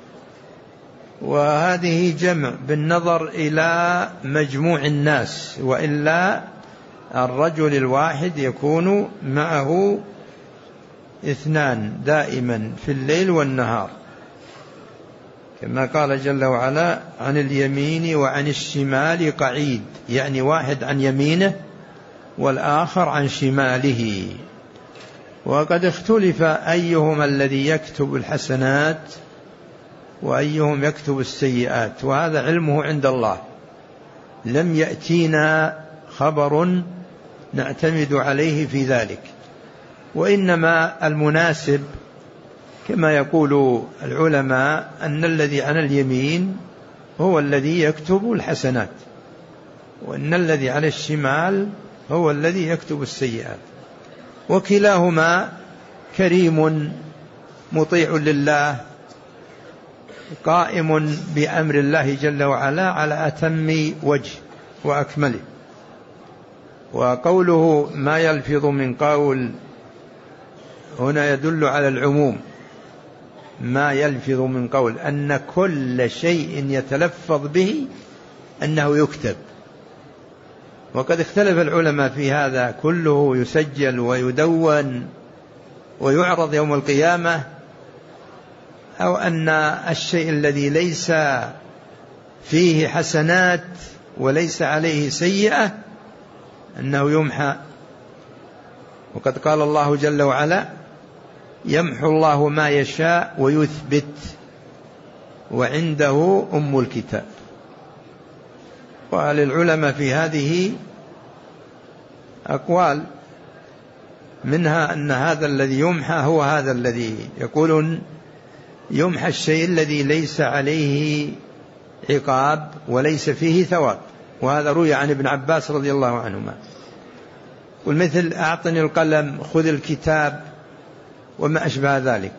وهذه جمع بالنظر إلى مجموع الناس، وإلا الرجل الواحد يكون معه اثنان دائما في الليل والنهار، كما قال جل وعلا عن اليمين وعن الشمال قعيد، يعني واحد عن يمينه والآخر عن شماله. وقد اختلف أيهما الذي يكتب الحسنات وأيهم يكتب السيئات، وهذا علمه عند الله، لم يأتينا خبر نعتمد عليه في ذلك، وإنما المناسب كما يقول العلماء أن الذي عن اليمين هو الذي يكتب الحسنات، وأن الذي على الشمال هو الذي يكتب السيئات، وكلاهما كريم مطيع لله قائم بأمر الله جل وعلا على أتم وجه وأكمله. وقوله ما يلفظ من قول هنا يدل على العموم، ما يلفظ من قول أن كل شيء يتلفظ به أنه يكتب، وقد اختلف العلماء في هذا، كله يسجل ويدون ويعرض يوم القيامة، أو أن الشيء الذي ليس فيه حسنات وليس عليه سيئة أنه يمحى. وقد قال الله جل وعلا يمحو الله ما يشاء ويثبت وعنده أم الكتاب. وللعلماء في هذه أقوال، منها أن هذا الذي يمحى هو هذا الذي يقولون يمحى الشيء الذي ليس عليه عقاب وليس فيه ثواب، وهذا روي عن ابن عباس رضي الله عنهما. والمثل أعطني القلم خذ الكتاب وما أشبه ذلك،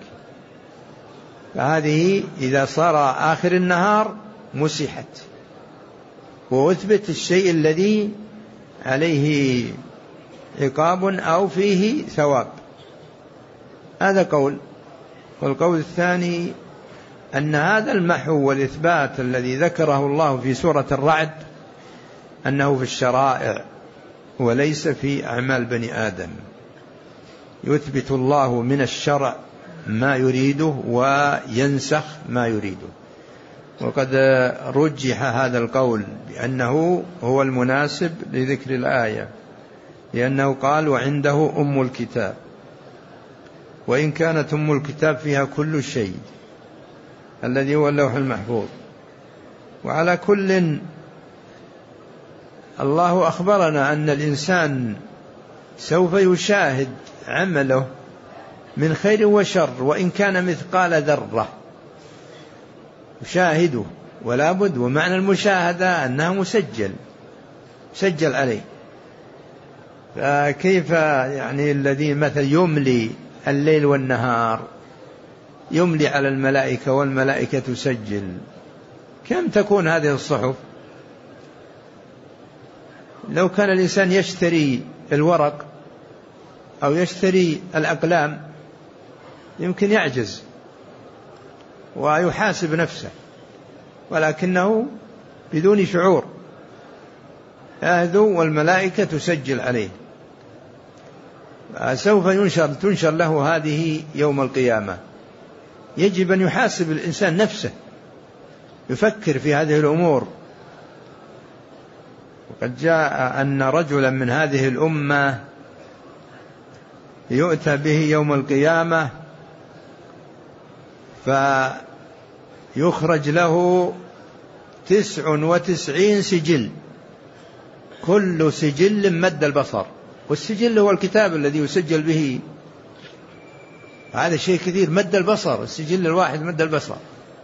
فهذه إذا صار آخر النهار مسحت، وأثبت الشيء الذي عليه عقاب أو فيه ثواب. هذا قول. والقول الثاني أن هذا المحو والإثبات الذي ذكره الله في سورة الرعد أنه في الشرائع وليس في أعمال بني آدم، يثبت الله من الشرع ما يريده وينسخ ما يريده. وقد رجح هذا القول بأنه هو المناسب لذكر الآية، لأنه قال وعنده أم الكتاب، وإن كانت أم الكتاب فيها كل شيء الذي هو اللوح المحفوظ، وعلى كل الله أخبرنا أن الإنسان سوف يشاهد عمله من خير وشر وإن كان مثقال ذرة يشاهده، ولا بد. ومعنى المشاهدة أنها مسجل مسجل عليه. فكيف يعني الذي مثل يملي الليل والنهار، يملي على الملائكة والملائكة تسجل، كم تكون هذه الصحف؟ لو كان الإنسان يشتري الورق أو يشتري الأقلام يمكن يعجز ويحاسب نفسه، ولكنه بدون شعور يهدو والملائكة تسجل عليه. سوف ينشر تنشر له هذه يوم القيامة. يجب أن يحاسب الإنسان نفسه، يفكر في هذه الأمور. وقد جاء أن رجلا من هذه الأمة يؤتى به يوم القيامة فيخرج له تسع وتسعين سجل، كل سجل مد البصر، والسجل هو الكتاب الذي يسجل به. هذا شيء كثير، مد البصر، السجل الواحد مد البصر.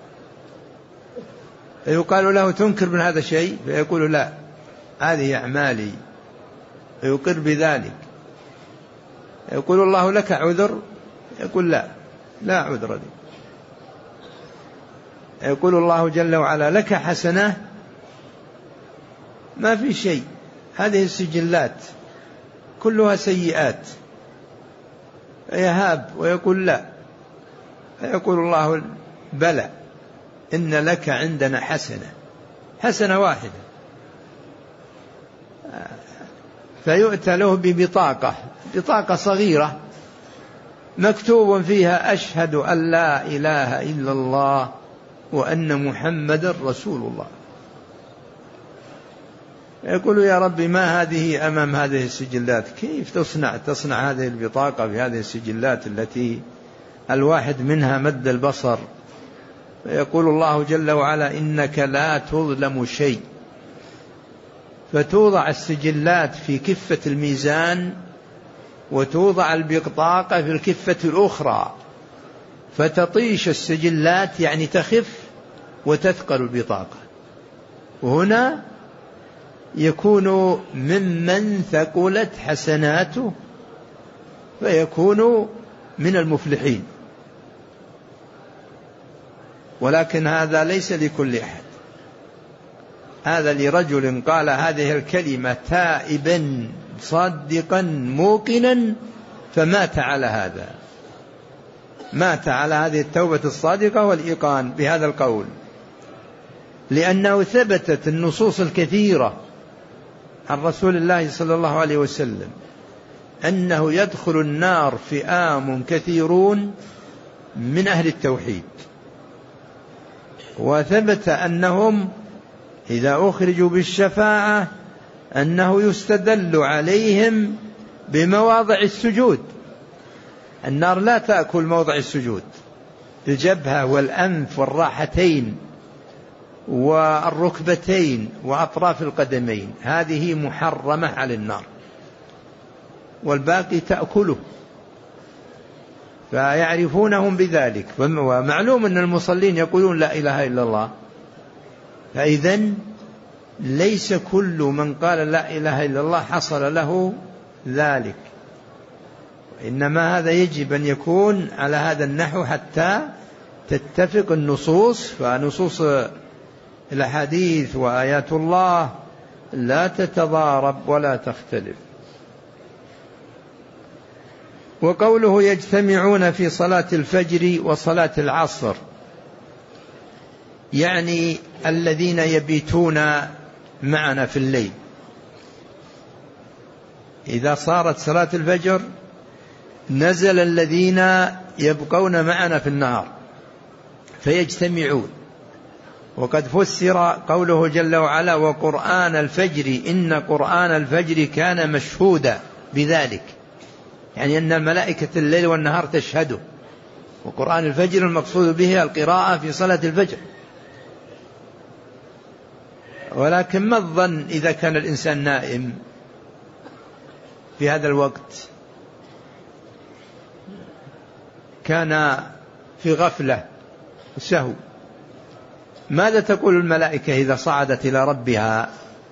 فيقال له تنكر من هذا الشيء؟ فيقول لا، هذه أعمالي، فيقر بذلك. يقول الله لك عذر؟ يقول لا، لا عذر لي. يقول الله جل وعلا لك حسنة؟ ما في شيء، هذه السجلات كلها سيئات. فيهاب ويقول لا. فيقول الله بلى، إن لك عندنا حسنة، حسنة واحدة. فيؤتى له ببطاقة، بطاقة صغيرة مكتوب فيها أشهد أن لا إله إلا الله وأن محمد رسول الله. يقول يا رب ما هذه أمام هذه السجلات؟ كيف تصنع تصنع هذه البطاقة في هذه السجلات التي الواحد منها مد البصر؟ فيقول الله جل وعلا إنك لا تظلم شيء. فتوضع السجلات في كفة الميزان، وتوضع البطاقة في الكفة الأخرى، فتطيش السجلات يعني تخف وتثقل البطاقة. وهنا يكون ممن ثقلت حسناته، فيكون من المفلحين. ولكن هذا ليس لكل أحد، هذا لرجل قال هذه الكلمة تائبا صادقا موقنا فمات على هذا، مات على هذه التوبة الصادقة والإيقان بهذا القول، لأنه ثبتت النصوص الكثيرة عن رسول الله صلى الله عليه وسلم أنه يدخل النار فئام كثيرون من أهل التوحيد، وثبت أنهم إذا أخرجوا بالشفاعة أنه يستدل عليهم بمواضع السجود. النار لا تأكل موضع السجود، الجبهة والأنف والراحتين والركبتين وأطراف القدمين، هذه محرمة على النار، والباقي تأكله. فيعرفونهم بذلك. ومعلوم أن المصلين يقولون لا إله إلا الله، فإذن ليس كل من قال لا إله إلا الله حصل له ذلك، إنما هذا يجب أن يكون على هذا النحو حتى تتفق النصوص. فنصوص الحديث وآيات الله لا تتضارب ولا تختلف. وقوله يجتمعون في صلاة الفجر وصلاة العصر، يعني الذين يبيتون معنا في الليل. إذا صارت صلاة الفجر نزل الذين يبقون معنا في النهار فيجتمعون. وقد فسر قوله جل وعلا وقرآن الفجر إن قرآن الفجر كان مشهودا بذلك، يعني أن الملائكة الليل والنهار تشهده. وقرآن الفجر المقصود به القراءة في صلاة الفجر. ولكن ما الظن إذا كان الإنسان نائم في هذا الوقت، كان في غفلة سهو، ماذا تقول الملائكة إذا صعدت إلى ربها؟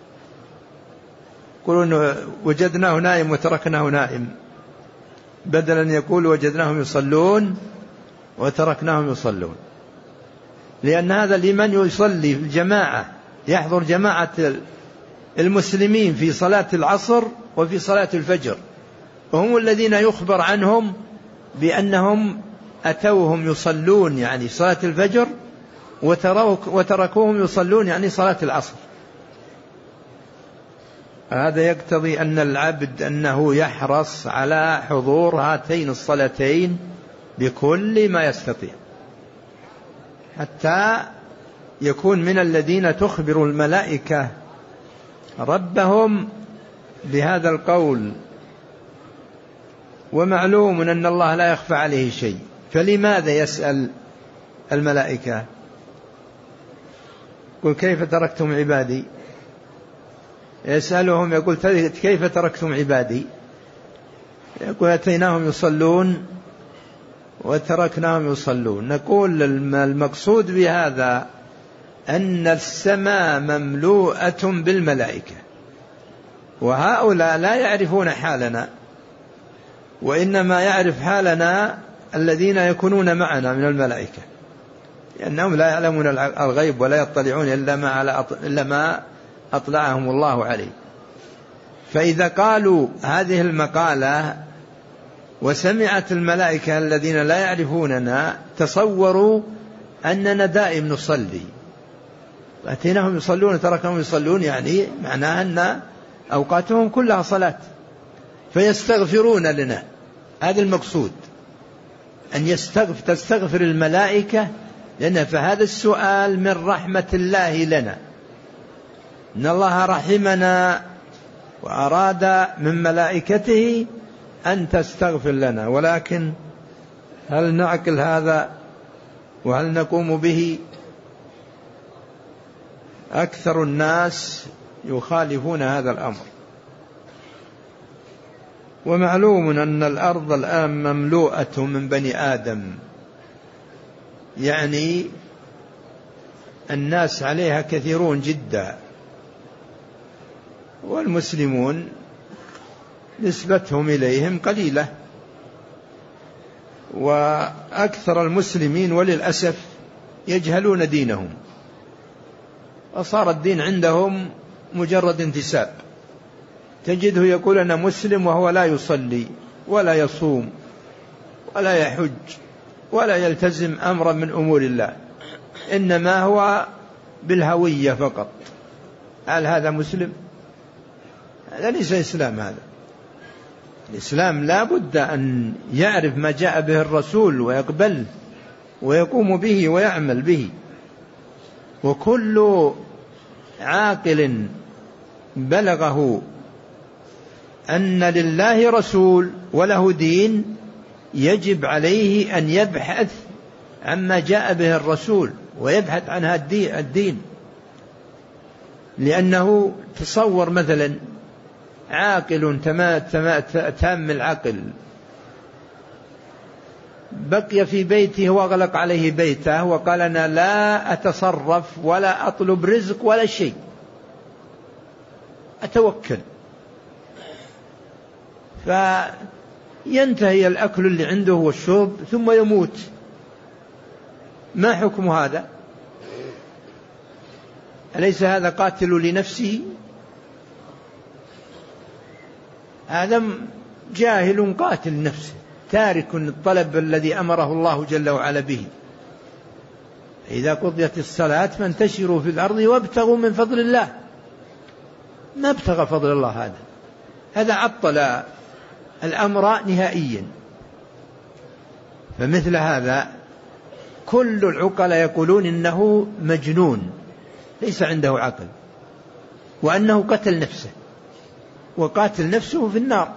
يقولون وجدناه نائم وتركناه نائم، بدلا يقول وجدناهم يصلون وتركناهم يصلون، لأن هذا لمن يصلي في الجماعة، يحضر جماعة المسلمين في صلاة العصر وفي صلاة الفجر، وهم الذين يخبر عنهم بأنهم أتوهم يصلون يعني صلاة الفجر وتركوهم يصلون يعني صلاة العصر. هذا يقتضي أن العبد أنه يحرص على حضور هاتين الصلاتين بكل ما يستطيع، حتى يكون من الذين تخبر الملائكة ربهم بهذا القول. ومعلوم أن الله لا يخفى عليه شيء، فلماذا يسأل الملائكة؟ يقول كيف تركتم عبادي؟ يسألهم يقول كيف تركتم عبادي؟ يقول أتيناهم يصلون وتركناهم يصلون. نقول المقصود بهذا أن السماء مملوءة بالملائكة، وهؤلاء لا يعرفون حالنا، وإنما يعرف حالنا الذين يكونون معنا من الملائكة، لأنهم لا يعلمون الغيب ولا يطلعون إلا ما, على إلا ما أطلعهم الله عليه. فإذا قالوا هذه المقالة وسمعت الملائكة الذين لا يعرفوننا تصوروا أننا دائم نصلي، أتيناهم يصلون وتركهم يصلون، يعني معناه أن أوقاتهم كلها صلاة، فيستغفرون لنا. هذا المقصود، أن يستغفر تستغفر الملائكة لنا، فهذا السؤال من رحمة الله لنا، إن الله رحمنا وأراد من ملائكته أن تستغفر لنا. ولكن هل نعقل هذا وهل نقوم به؟ أكثر الناس يخالفون هذا الأمر. ومعلوم أن الأرض الآن مملوءة من بني آدم، يعني الناس عليها كثيرون جدا، والمسلمون نسبتهم إليهم قليلة، وأكثر المسلمين وللأسف يجهلون دينهم، وصار الدين عندهم مجرد انتساب. تجده يقول أنا مسلم وهو لا يصلي ولا يصوم ولا يحج ولا يلتزم أمرا من أمور الله، إنما هو بالهوية فقط. هل هذا مسلم؟ هذا ليس إسلام. هذا الإسلام لا بد أن يعرف ما جاء به الرسول ويقبل ويقوم به ويعمل به. وكل عاقل بلغه أن لله رسول وله دين يجب عليه أن يبحث عما جاء به الرسول ويبحث عن هذا الدين. لأنه تصور مثلا عاقل تام العقل بقي في بيته وأغلق عليه بيته وقال أنا لا أتصرف ولا أطلب رزق ولا شيء، أتوكل، فينتهي الأكل اللي عنده والشرب ثم يموت. ما حكم هذا؟ أليس هذا قاتل لنفسه؟ هذا جاهل قاتل نفسه، تارك الطلب الذي أمره الله جل وعلا به. إذا قضيت الصلاة فانتشروا في الأرض وابتغوا من فضل الله. ما ابتغى فضل الله، هذا هذا عطل الأمر نهائيا. فمثل هذا كل العقلاء يقولون إنه مجنون ليس عنده عقل، وأنه قتل نفسه، وقاتل نفسه في النار.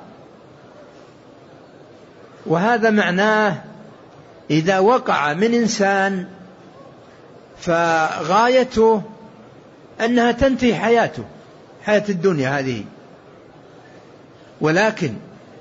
وهذا معناه إذا وقع من إنسان فغايته أنها تنتهي حياته، حياة الدنيا هذه. ولكن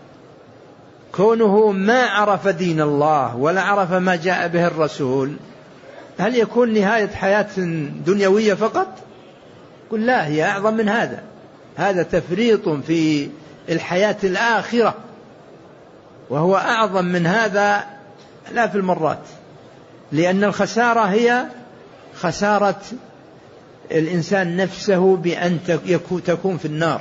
كونه ما عرف دين الله ولا عرف ما جاء به الرسول، هل يكون نهاية حياة دنيوية فقط؟ قل لا، هي أعظم من هذا. هذا تفريط في الحياة الآخرة، وهو أعظم من هذا آلاف المرات، لأن الخسارة هي خسارة الإنسان نفسه بأن تكون في النار.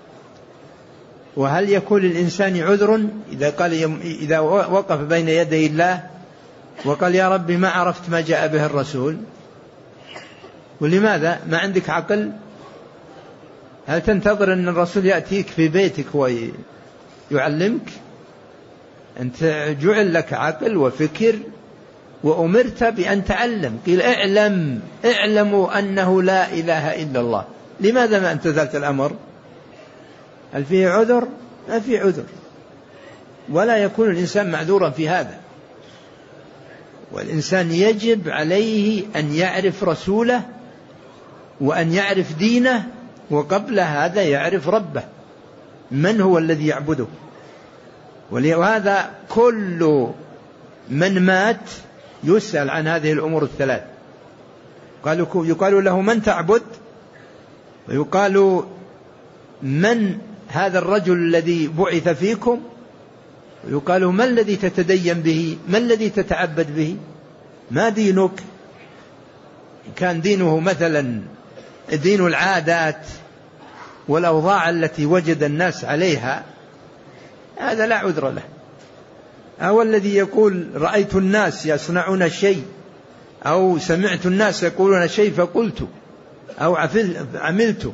وهل يكون للإنسان عذر إذا قال إذا وقف بين يدي الله وقال يا ربي ما عرفت ما جاء به الرسول؟ ولماذا؟ ما عندك عقل؟ هل تنتظر أن الرسول يأتيك في بيتك ويعلمك؟ أنت جعل لك عقل وفكر وأمرت بأن تعلم. قيل اعلم اعلموا أنه لا إله إلا الله. لماذا ما امتثلت الأمر؟ هل فيه عذر؟ ما فيه عذر، ولا يكون الإنسان معذورا في هذا. والإنسان يجب عليه أن يعرف رسوله وأن يعرف دينه، وقبل هذا يعرف ربه من هو الذي يعبده. ولهذا كل من مات يسأل عن هذه الأمور الثلاث. يقال له من تعبد، ويقال من هذا الرجل الذي بعث فيكم، ويقال ما الذي تتدين به، ما الذي تتعبد به، ما دينك. كان دينه مثلا دين العادات والأوضاع التي وجد الناس عليها، هذا لا عذر له. أو الذي يقول رأيت الناس يصنعون شيء، أو سمعت الناس يقولون شيء فقلت، أو عملت.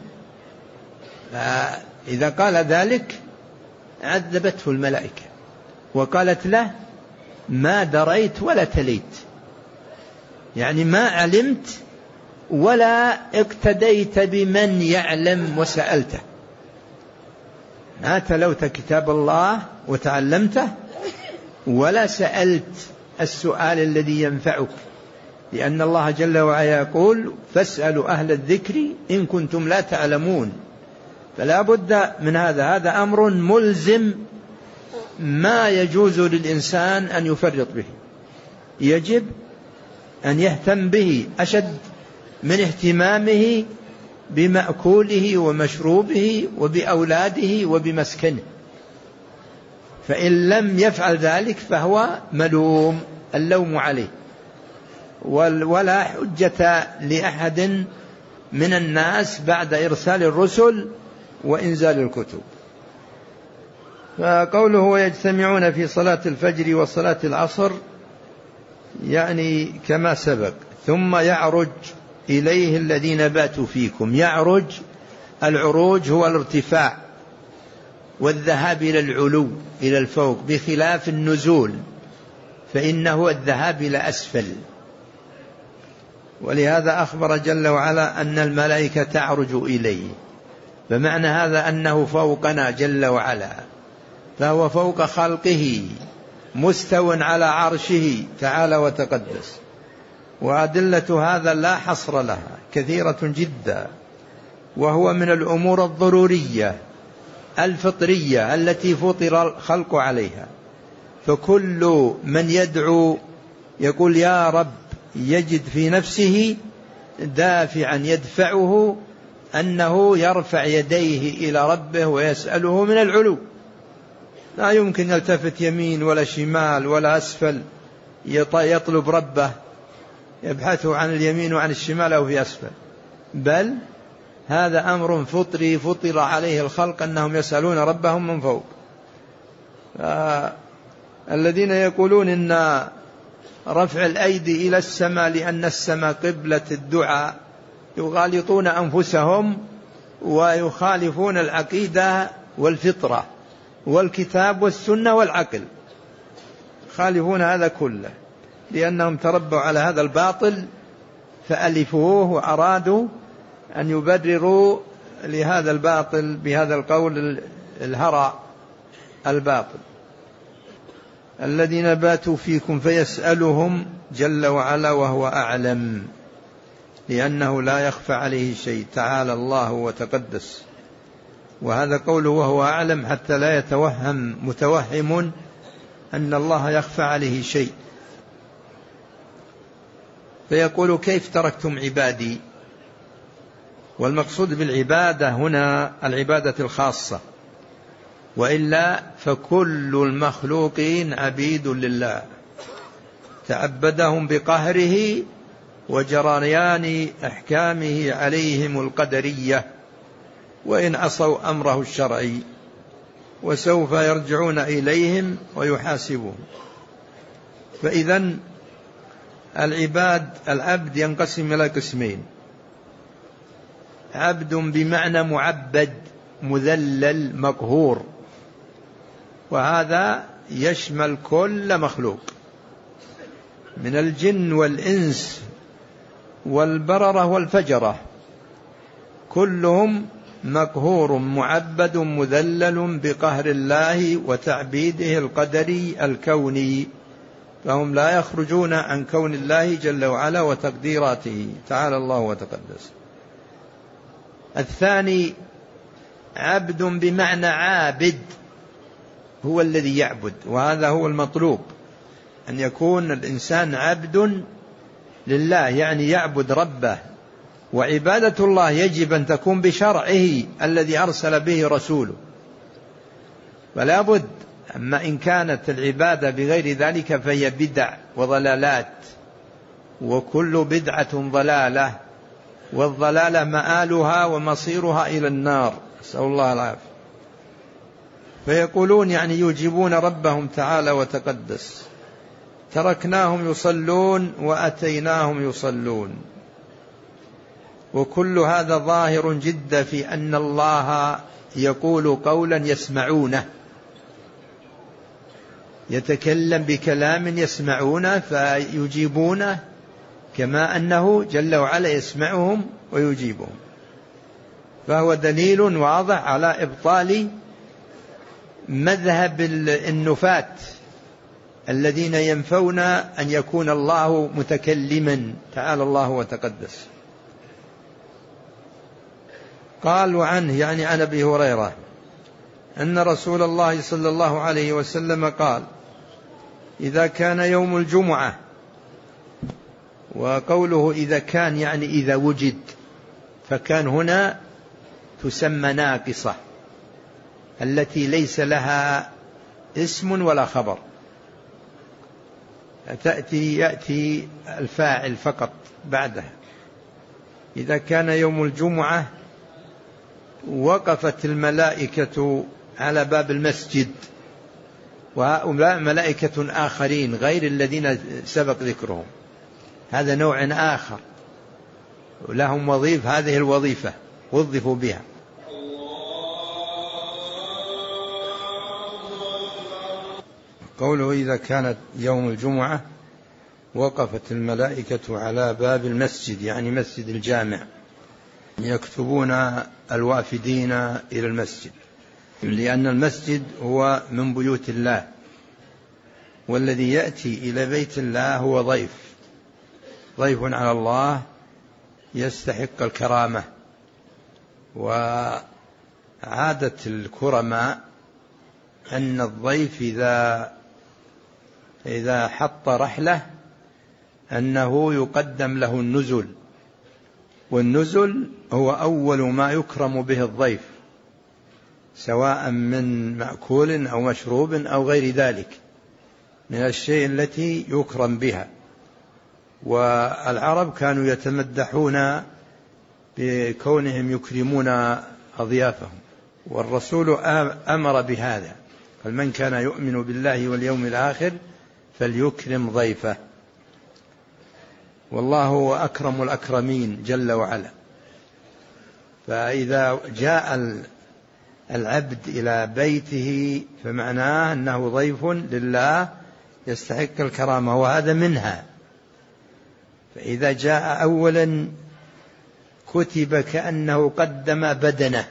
إذا قال ذلك عذبته الملائكة وقالت له ما دريت ولا تليت، يعني ما علمت ولا اقتديت بمن يعلم وسألته. ما تلوت كتاب الله وتعلمته ولا سألت السؤال الذي ينفعك، لأن الله جل وعلا يقول فاسألوا أهل الذكر إن كنتم لا تعلمون. فلا بد من هذا، هذا أمر ملزم ما يجوز للإنسان أن يفرط به، يجب أن يهتم به أشد من اهتمامه بمأكوله ومشروبه وبأولاده وبمسكنه. فإن لم يفعل ذلك فهو ملوم، اللوم عليه، ولا حجة لأحد من الناس بعد إرسال الرسل وإنزال الكتب. فقوله ويجتمعون في صلاة الفجر وصلاة العصر يعني كما سبق. ثم يعرج إليه الذين باتوا فيكم. يعرج، العروج هو الارتفاع والذهاب إلى العلو إلى الفوق، بخلاف النزول فإنه الذهاب إلى أسفل. ولهذا أخبر جل وعلا أن الملائكة تعرج إليه، فمعنى هذا أنه فوقنا جل وعلا، فهو فوق خلقه مستو على عرشه تعالى وتقدس. وأدلة هذا لا حصر لها، كثيرة جدا، وهو من الأمور الضرورية الفطرية التي فطر الخلق عليها. فكل من يدعو يقول يا رب يجد في نفسه دافعا يدفعه أنه يرفع يديه إلى ربه ويسأله من العلو، لا يمكن يلتفت يمين ولا شمال ولا أسفل يطلب ربه يبحثه عن اليمين وعن الشمال أو في أسفل، بل هذا أمر فطري فطر عليه الخلق أنهم يسألون ربهم من فوق. الذين يقولون إن رفع الأيدي إلى السماء لأن السماء قبلة الدعاء يغالطون أنفسهم ويخالفون العقيدة والفطرة والكتاب والسنة والعقل، خالفون هذا كله لأنهم تربوا على هذا الباطل فألفوه وأرادوا أن يبرروا لهذا الباطل بهذا القول الهرى الباطل. الذين باتوا فيكم فيسألهم جل وعلا وهو أعلم. لأنه لا يخفى عليه شيء، تعالى الله وتقدس. وهذا قوله وهو أعلم حتى لا يتوهم متوهم أن الله يخفى عليه شيء، فيقول كيف تركتم عبادي؟ والمقصود بالعبادة هنا العبادة الخاصة، وإلا فكل المخلوقين عبيد لله، تعبدهم بقهره وجريان أحكامه عليهم القدرية وإن عصوا أمره الشرعي، وسوف يرجعون إليهم ويحاسبهم. فإذن العباد العبد ينقسم إلى قسمين: عبد بمعنى معبد مذلل مقهور، وهذا يشمل كل مخلوق من الجن والإنس والبررة والفجرة، كلهم مقهور معبد مذلل بقهر الله وتعبيده القدري الكوني، فهم لا يخرجون عن كون الله جل وعلا وتقديراته، تعالى الله وتقدس. الثاني عبد بمعنى عابد، هو الذي يعبد، وهذا هو المطلوب، أن يكون الإنسان عبد لله، يعني يعبد ربه. وعبادة الله يجب أن تكون بشرعه الذي أرسل به رسوله، فلا بد. أما إن كانت العبادة بغير ذلك فهي بدع وضلالات، وكل بدعة ضلالة، والضلالة مآلها ومصيرها إلى النار، نسأل الله العافية. فيقولون يعني يجيبون ربهم تعالى وتقدس: تركناهم يصلون وأتيناهم يصلون. وكل هذا ظاهر جدا في أن الله يقول قولا يسمعونه، يتكلم بكلام يسمعونه فيجيبونه، كما أنه جل وعلا يسمعهم ويجيبهم. فهو دليل واضح على إبطال مذهب النفاة الذين ينفون أن يكون الله متكلما، تعالى الله وتقدس. قال وعنه يعني عن أبي هريرة أن رسول الله صلى الله عليه وسلم قال: إذا كان يوم الجمعة، وقوله إذا كان يعني إذا وجد، فكان هنا تسمى ناقصة، التي ليس لها اسم ولا خبر، تأتي يأتي الفاعل فقط بعدها. إذا كان يوم الجمعة وقفت الملائكة على باب المسجد، وهؤلاء ملائكة آخرين غير الذين سبق ذكرهم، هذا نوع آخر لهم وظيفة، هذه الوظيفة وظفوا بها. قوله إذا كانت يوم الجمعة وقفت الملائكة على باب المسجد، يعني مسجد الجامع، يكتبون الوافدين إلى المسجد، لأن المسجد هو من بيوت الله، والذي يأتي إلى بيت الله هو ضيف، ضيف على الله يستحق الكرامة. وعادة الكرماء أن الضيف إذا إذا حط رحلة أنه يقدم له النزل، والنزل هو أول ما يكرم به الضيف، سواء من مأكول أو مشروب أو غير ذلك من الشيء التي يكرم بها. والعرب كانوا يتمدحون بكونهم يكرمون أضيافهم، والرسول أمر بهذا: فمن كان يؤمن بالله واليوم الآخر فليكرم ضيفه. والله هو أكرم الأكرمين جل وعلا. فإذا جاء العبد إلى بيته فمعناه أنه ضيف لله يستحق الكرامة، وهذا منها. فإذا جاء أولا كتب كأنه قدم بدنه،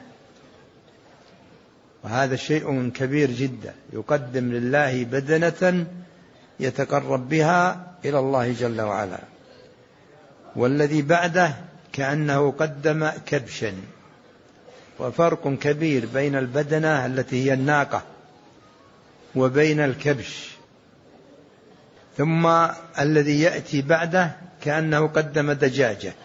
وهذا شيء كبير جدا، يقدم لله بدنة يتقرب بها إلى الله جل وعلا. والذي بعده كأنه قدم كبشا، وفرق كبير بين البدنة التي هي الناقة وبين الكبش. ثم الذي يأتي بعده كأنه قدم دجاجة،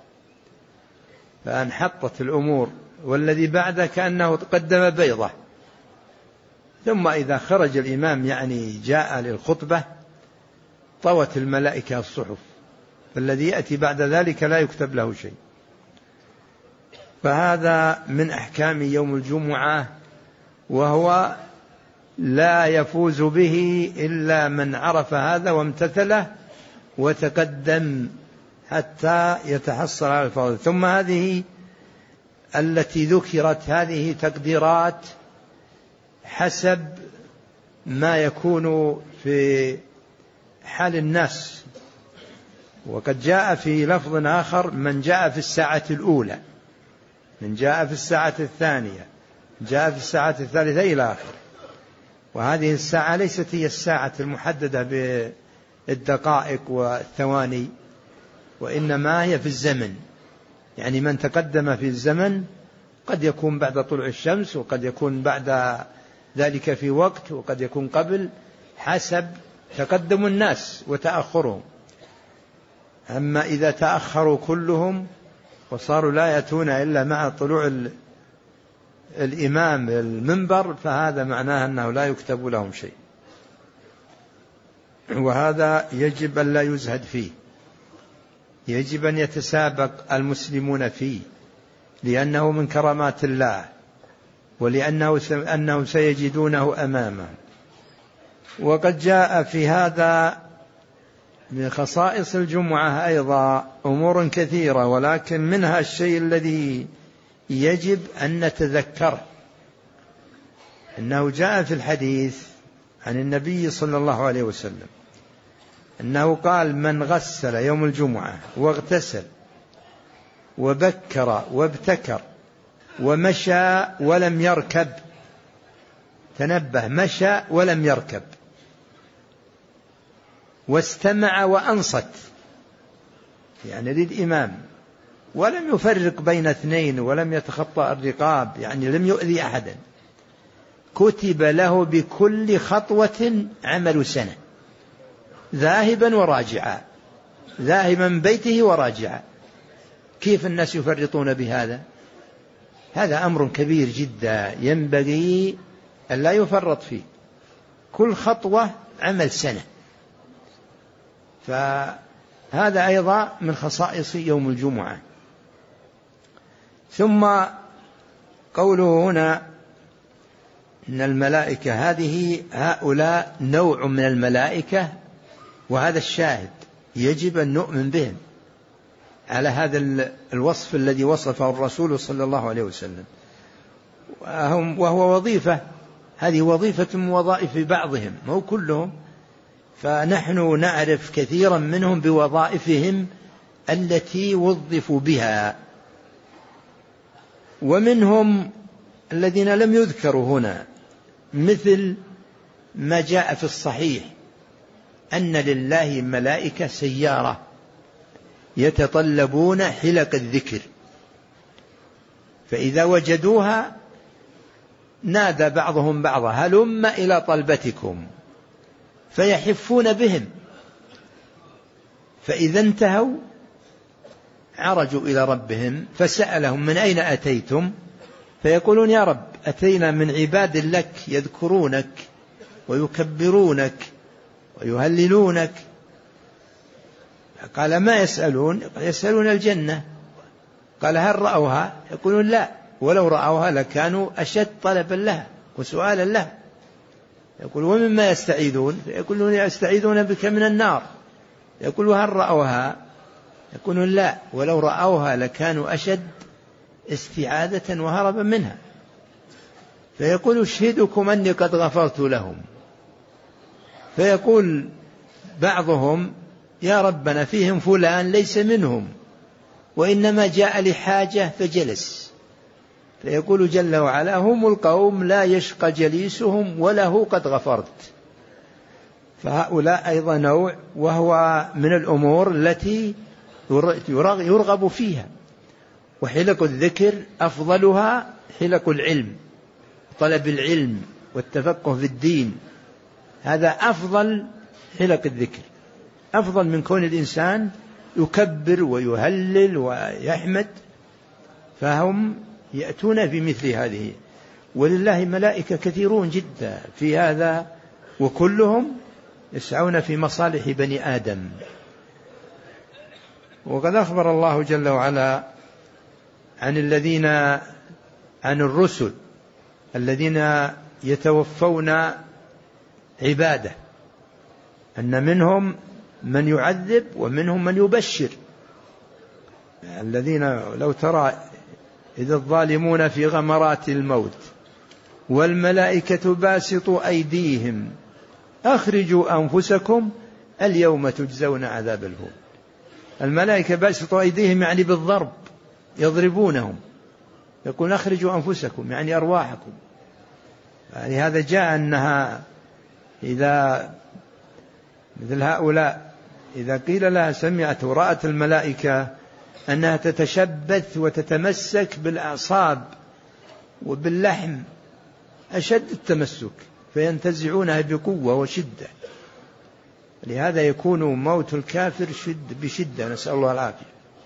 فانحطت الأمور. والذي بعده كأنه قدم بيضة. ثم إذا خرج الإمام يعني جاء للخطبة طوت الملائكة الصحف، فالذي يأتي بعد ذلك لا يكتب له شيء. فهذا من أحكام يوم الجمعة، وهو لا يفوز به إلا من عرف هذا وامتثله وتقدم حتى يتحصل على الفضل. ثم هذه التي ذكرت هذه تقديرات حسب ما يكون في حال الناس. وقد جاء في لفظ آخر: من جاء في الساعة الأولى، من جاء في الساعة الثانية، جاء في الساعة الثالثة إلى آخر. وهذه الساعة ليست هي الساعة المحددة بالدقائق والثواني، وإنما هي في الزمن. يعني من تقدم في الزمن قد يكون بعد طلوع الشمس، وقد يكون بعد ذلك في وقت، وقد يكون قبل، حسب تقدم الناس وتأخرهم. أما إذا تأخروا كلهم وصاروا لا يأتون إلا مع طلوع الإمام المنبر، فهذا معناه أنه لا يكتب لهم شيء، وهذا يجب أن لا يزهد فيه، يجب أن يتسابق المسلمون فيه، لأنه من كرامات الله، ولأنه أنهم سيجدونه أمامه. وقد جاء في هذا من خصائص الجمعة أيضا أمور كثيرة، ولكن منها الشيء الذي يجب أن نتذكره، أنه جاء في الحديث عن النبي صلى الله عليه وسلم أنه قال: من غسل يوم الجمعة واغتسل وبكر وابتكر ومشى ولم يركب، تنبه، مشى ولم يركب، واستمع وأنصت، يعني للإمام، ولم يفرق بين اثنين ولم يتخطى الرقاب، يعني لم يؤذي أحدا، كتب له بكل خطوة عمل سنة، ذاهبا وراجعا، ذاهبا من بيته وراجعا. كيف الناس يفرطون بهذا؟ هذا أمر كبير جدا ينبغي أن لا يفرط فيه. كل خطوة عمل سنة. فهذا أيضا من خصائص يوم الجمعة. ثم قوله هنا إن الملائكة هذه هؤلاء نوع من الملائكة، وهذا الشاهد يجب أن نؤمن بهم على هذا الوصف الذي وصفه الرسول صلى الله عليه وسلم، وهو وظيفة، هذه وظيفة من وظائف بعضهم، مو كلهم، فنحن نعرف كثيرا منهم بوظائفهم التي وظفوا بها. ومنهم الذين لم يذكروا هنا، مثل ما جاء في الصحيح أن لله ملائكة سيارة يتطلبون حلق الذكر، فإذا وجدوها نادى بعضهم بعضا: هلم إلى طلبتكم، فيحفون بهم، فإذا انتهوا عرجوا إلى ربهم فسألهم: من أين أتيتم؟ فيقولون: يا رب، أتينا من عباد لك يذكرونك ويكبرونك ويهللونك. قال: ما يسألون؟ يسألون الجنة. قال: هل رأوها؟ يقولون: لا، ولو رأوها لكانوا أشد طلبا لها وسؤالا لها. يقول: ومما يستعيذون؟ يقولون: يستعيذون بك من النار. يقول: هل رأوها؟ يقولون: لا، ولو رأوها لكانوا أشد استعاذة وهربا منها. فيقول: أشهدكم أني قد غفرت لهم. فيقول بعضهم: يا ربنا، فيهم فلان ليس منهم وإنما جاء لحاجة فجلس. فيقول جل وعلا: هم القوم لا يشقى جليسهم وله قد غفرت. فهؤلاء أيضا نوع، وهو من الأمور التي يرغب فيها. وحلق الذكر أفضلها حلق العلم، طلب العلم والتفقه في الدين، هذا أفضل حلق الذكر، أفضل من كون الإنسان يكبر ويهلل ويحمد. فهم يأتون في مثل هذه، ولله ملائكة كثيرون جدا في هذا، وكلهم يسعون في مصالح بني آدم. وقد أخبر الله جل وعلا عن الذين عن الرسل الذين يتوفون عباده، أن منهم من يعذب ومنهم من يبشر. الذين لو ترى إذا الظالمون في غمرات الموت والملائكة باسطوا أيديهم أخرجوا أنفسكم اليوم تجزون عذاب الهون. الملائكة باسطوا أيديهم يعني بالضرب، يضربونهم، يقول أخرجوا أنفسكم يعني أرواحكم. يعني هذا جاء أنها إذا مثل هؤلاء إذا قيل لها سمعت ورأت الملائكة أنها تتشبث وتتمسك بالأعصاب وباللحم أشد التمسك، فينتزعونها بقوة وشدة. لهذا يكون موت الكافر شد بشدة، نسأل الله العافية.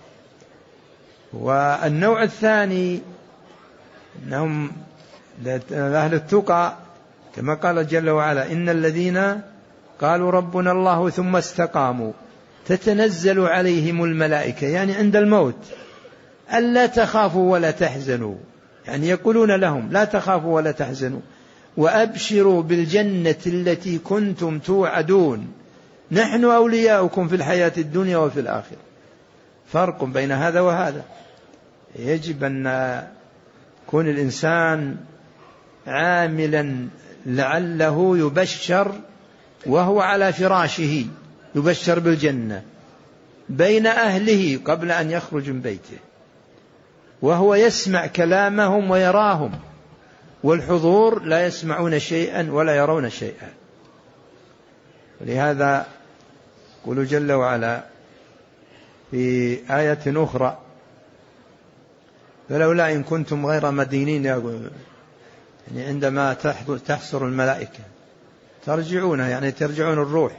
والنوع الثاني أنهم أهل التقى، كما قال جل وعلا إن الذين قالوا ربنا الله ثم استقاموا تتنزل عليهم الملائكة، يعني عند الموت ألا تخافوا ولا تحزنوا، يعني يقولون لهم لا تخافوا ولا تحزنوا وأبشروا بالجنة التي كنتم توعدون نحن أولياؤكم في الحياة الدنيا وفي الآخرة. فرق بين هذا وهذا. يجب أن يكون الإنسان عاملا لعله يبشر وهو على فراشه، يبشر بالجنة بين أهله قبل أن يخرج من بيته، وهو يسمع كلامهم ويراهم، والحضور لا يسمعون شيئا ولا يرون شيئا. ولهذا يقول جل وعلا في آية أخرى فلولا إن كنتم غير مدينين، يعني عندما تحصر الملائكة ترجعونها، يعني ترجعون الروح.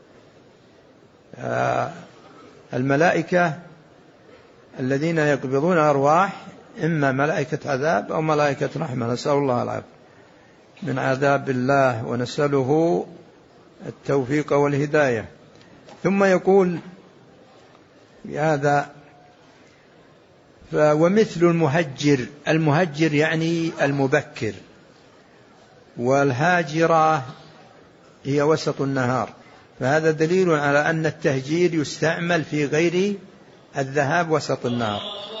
الملائكة الذين يقبضون أرواح إما ملائكة عذاب أو ملائكة رحمة، نسأل الله العافية من عذاب الله ونسأله التوفيق والهداية. ثم يقول هذا ومثل المهجر، المهجر يعني المبكر، والهاجرة هي وسط النهار. فهذا دليل على أن التهجير يستعمل في غير الذهاب وسط النهار.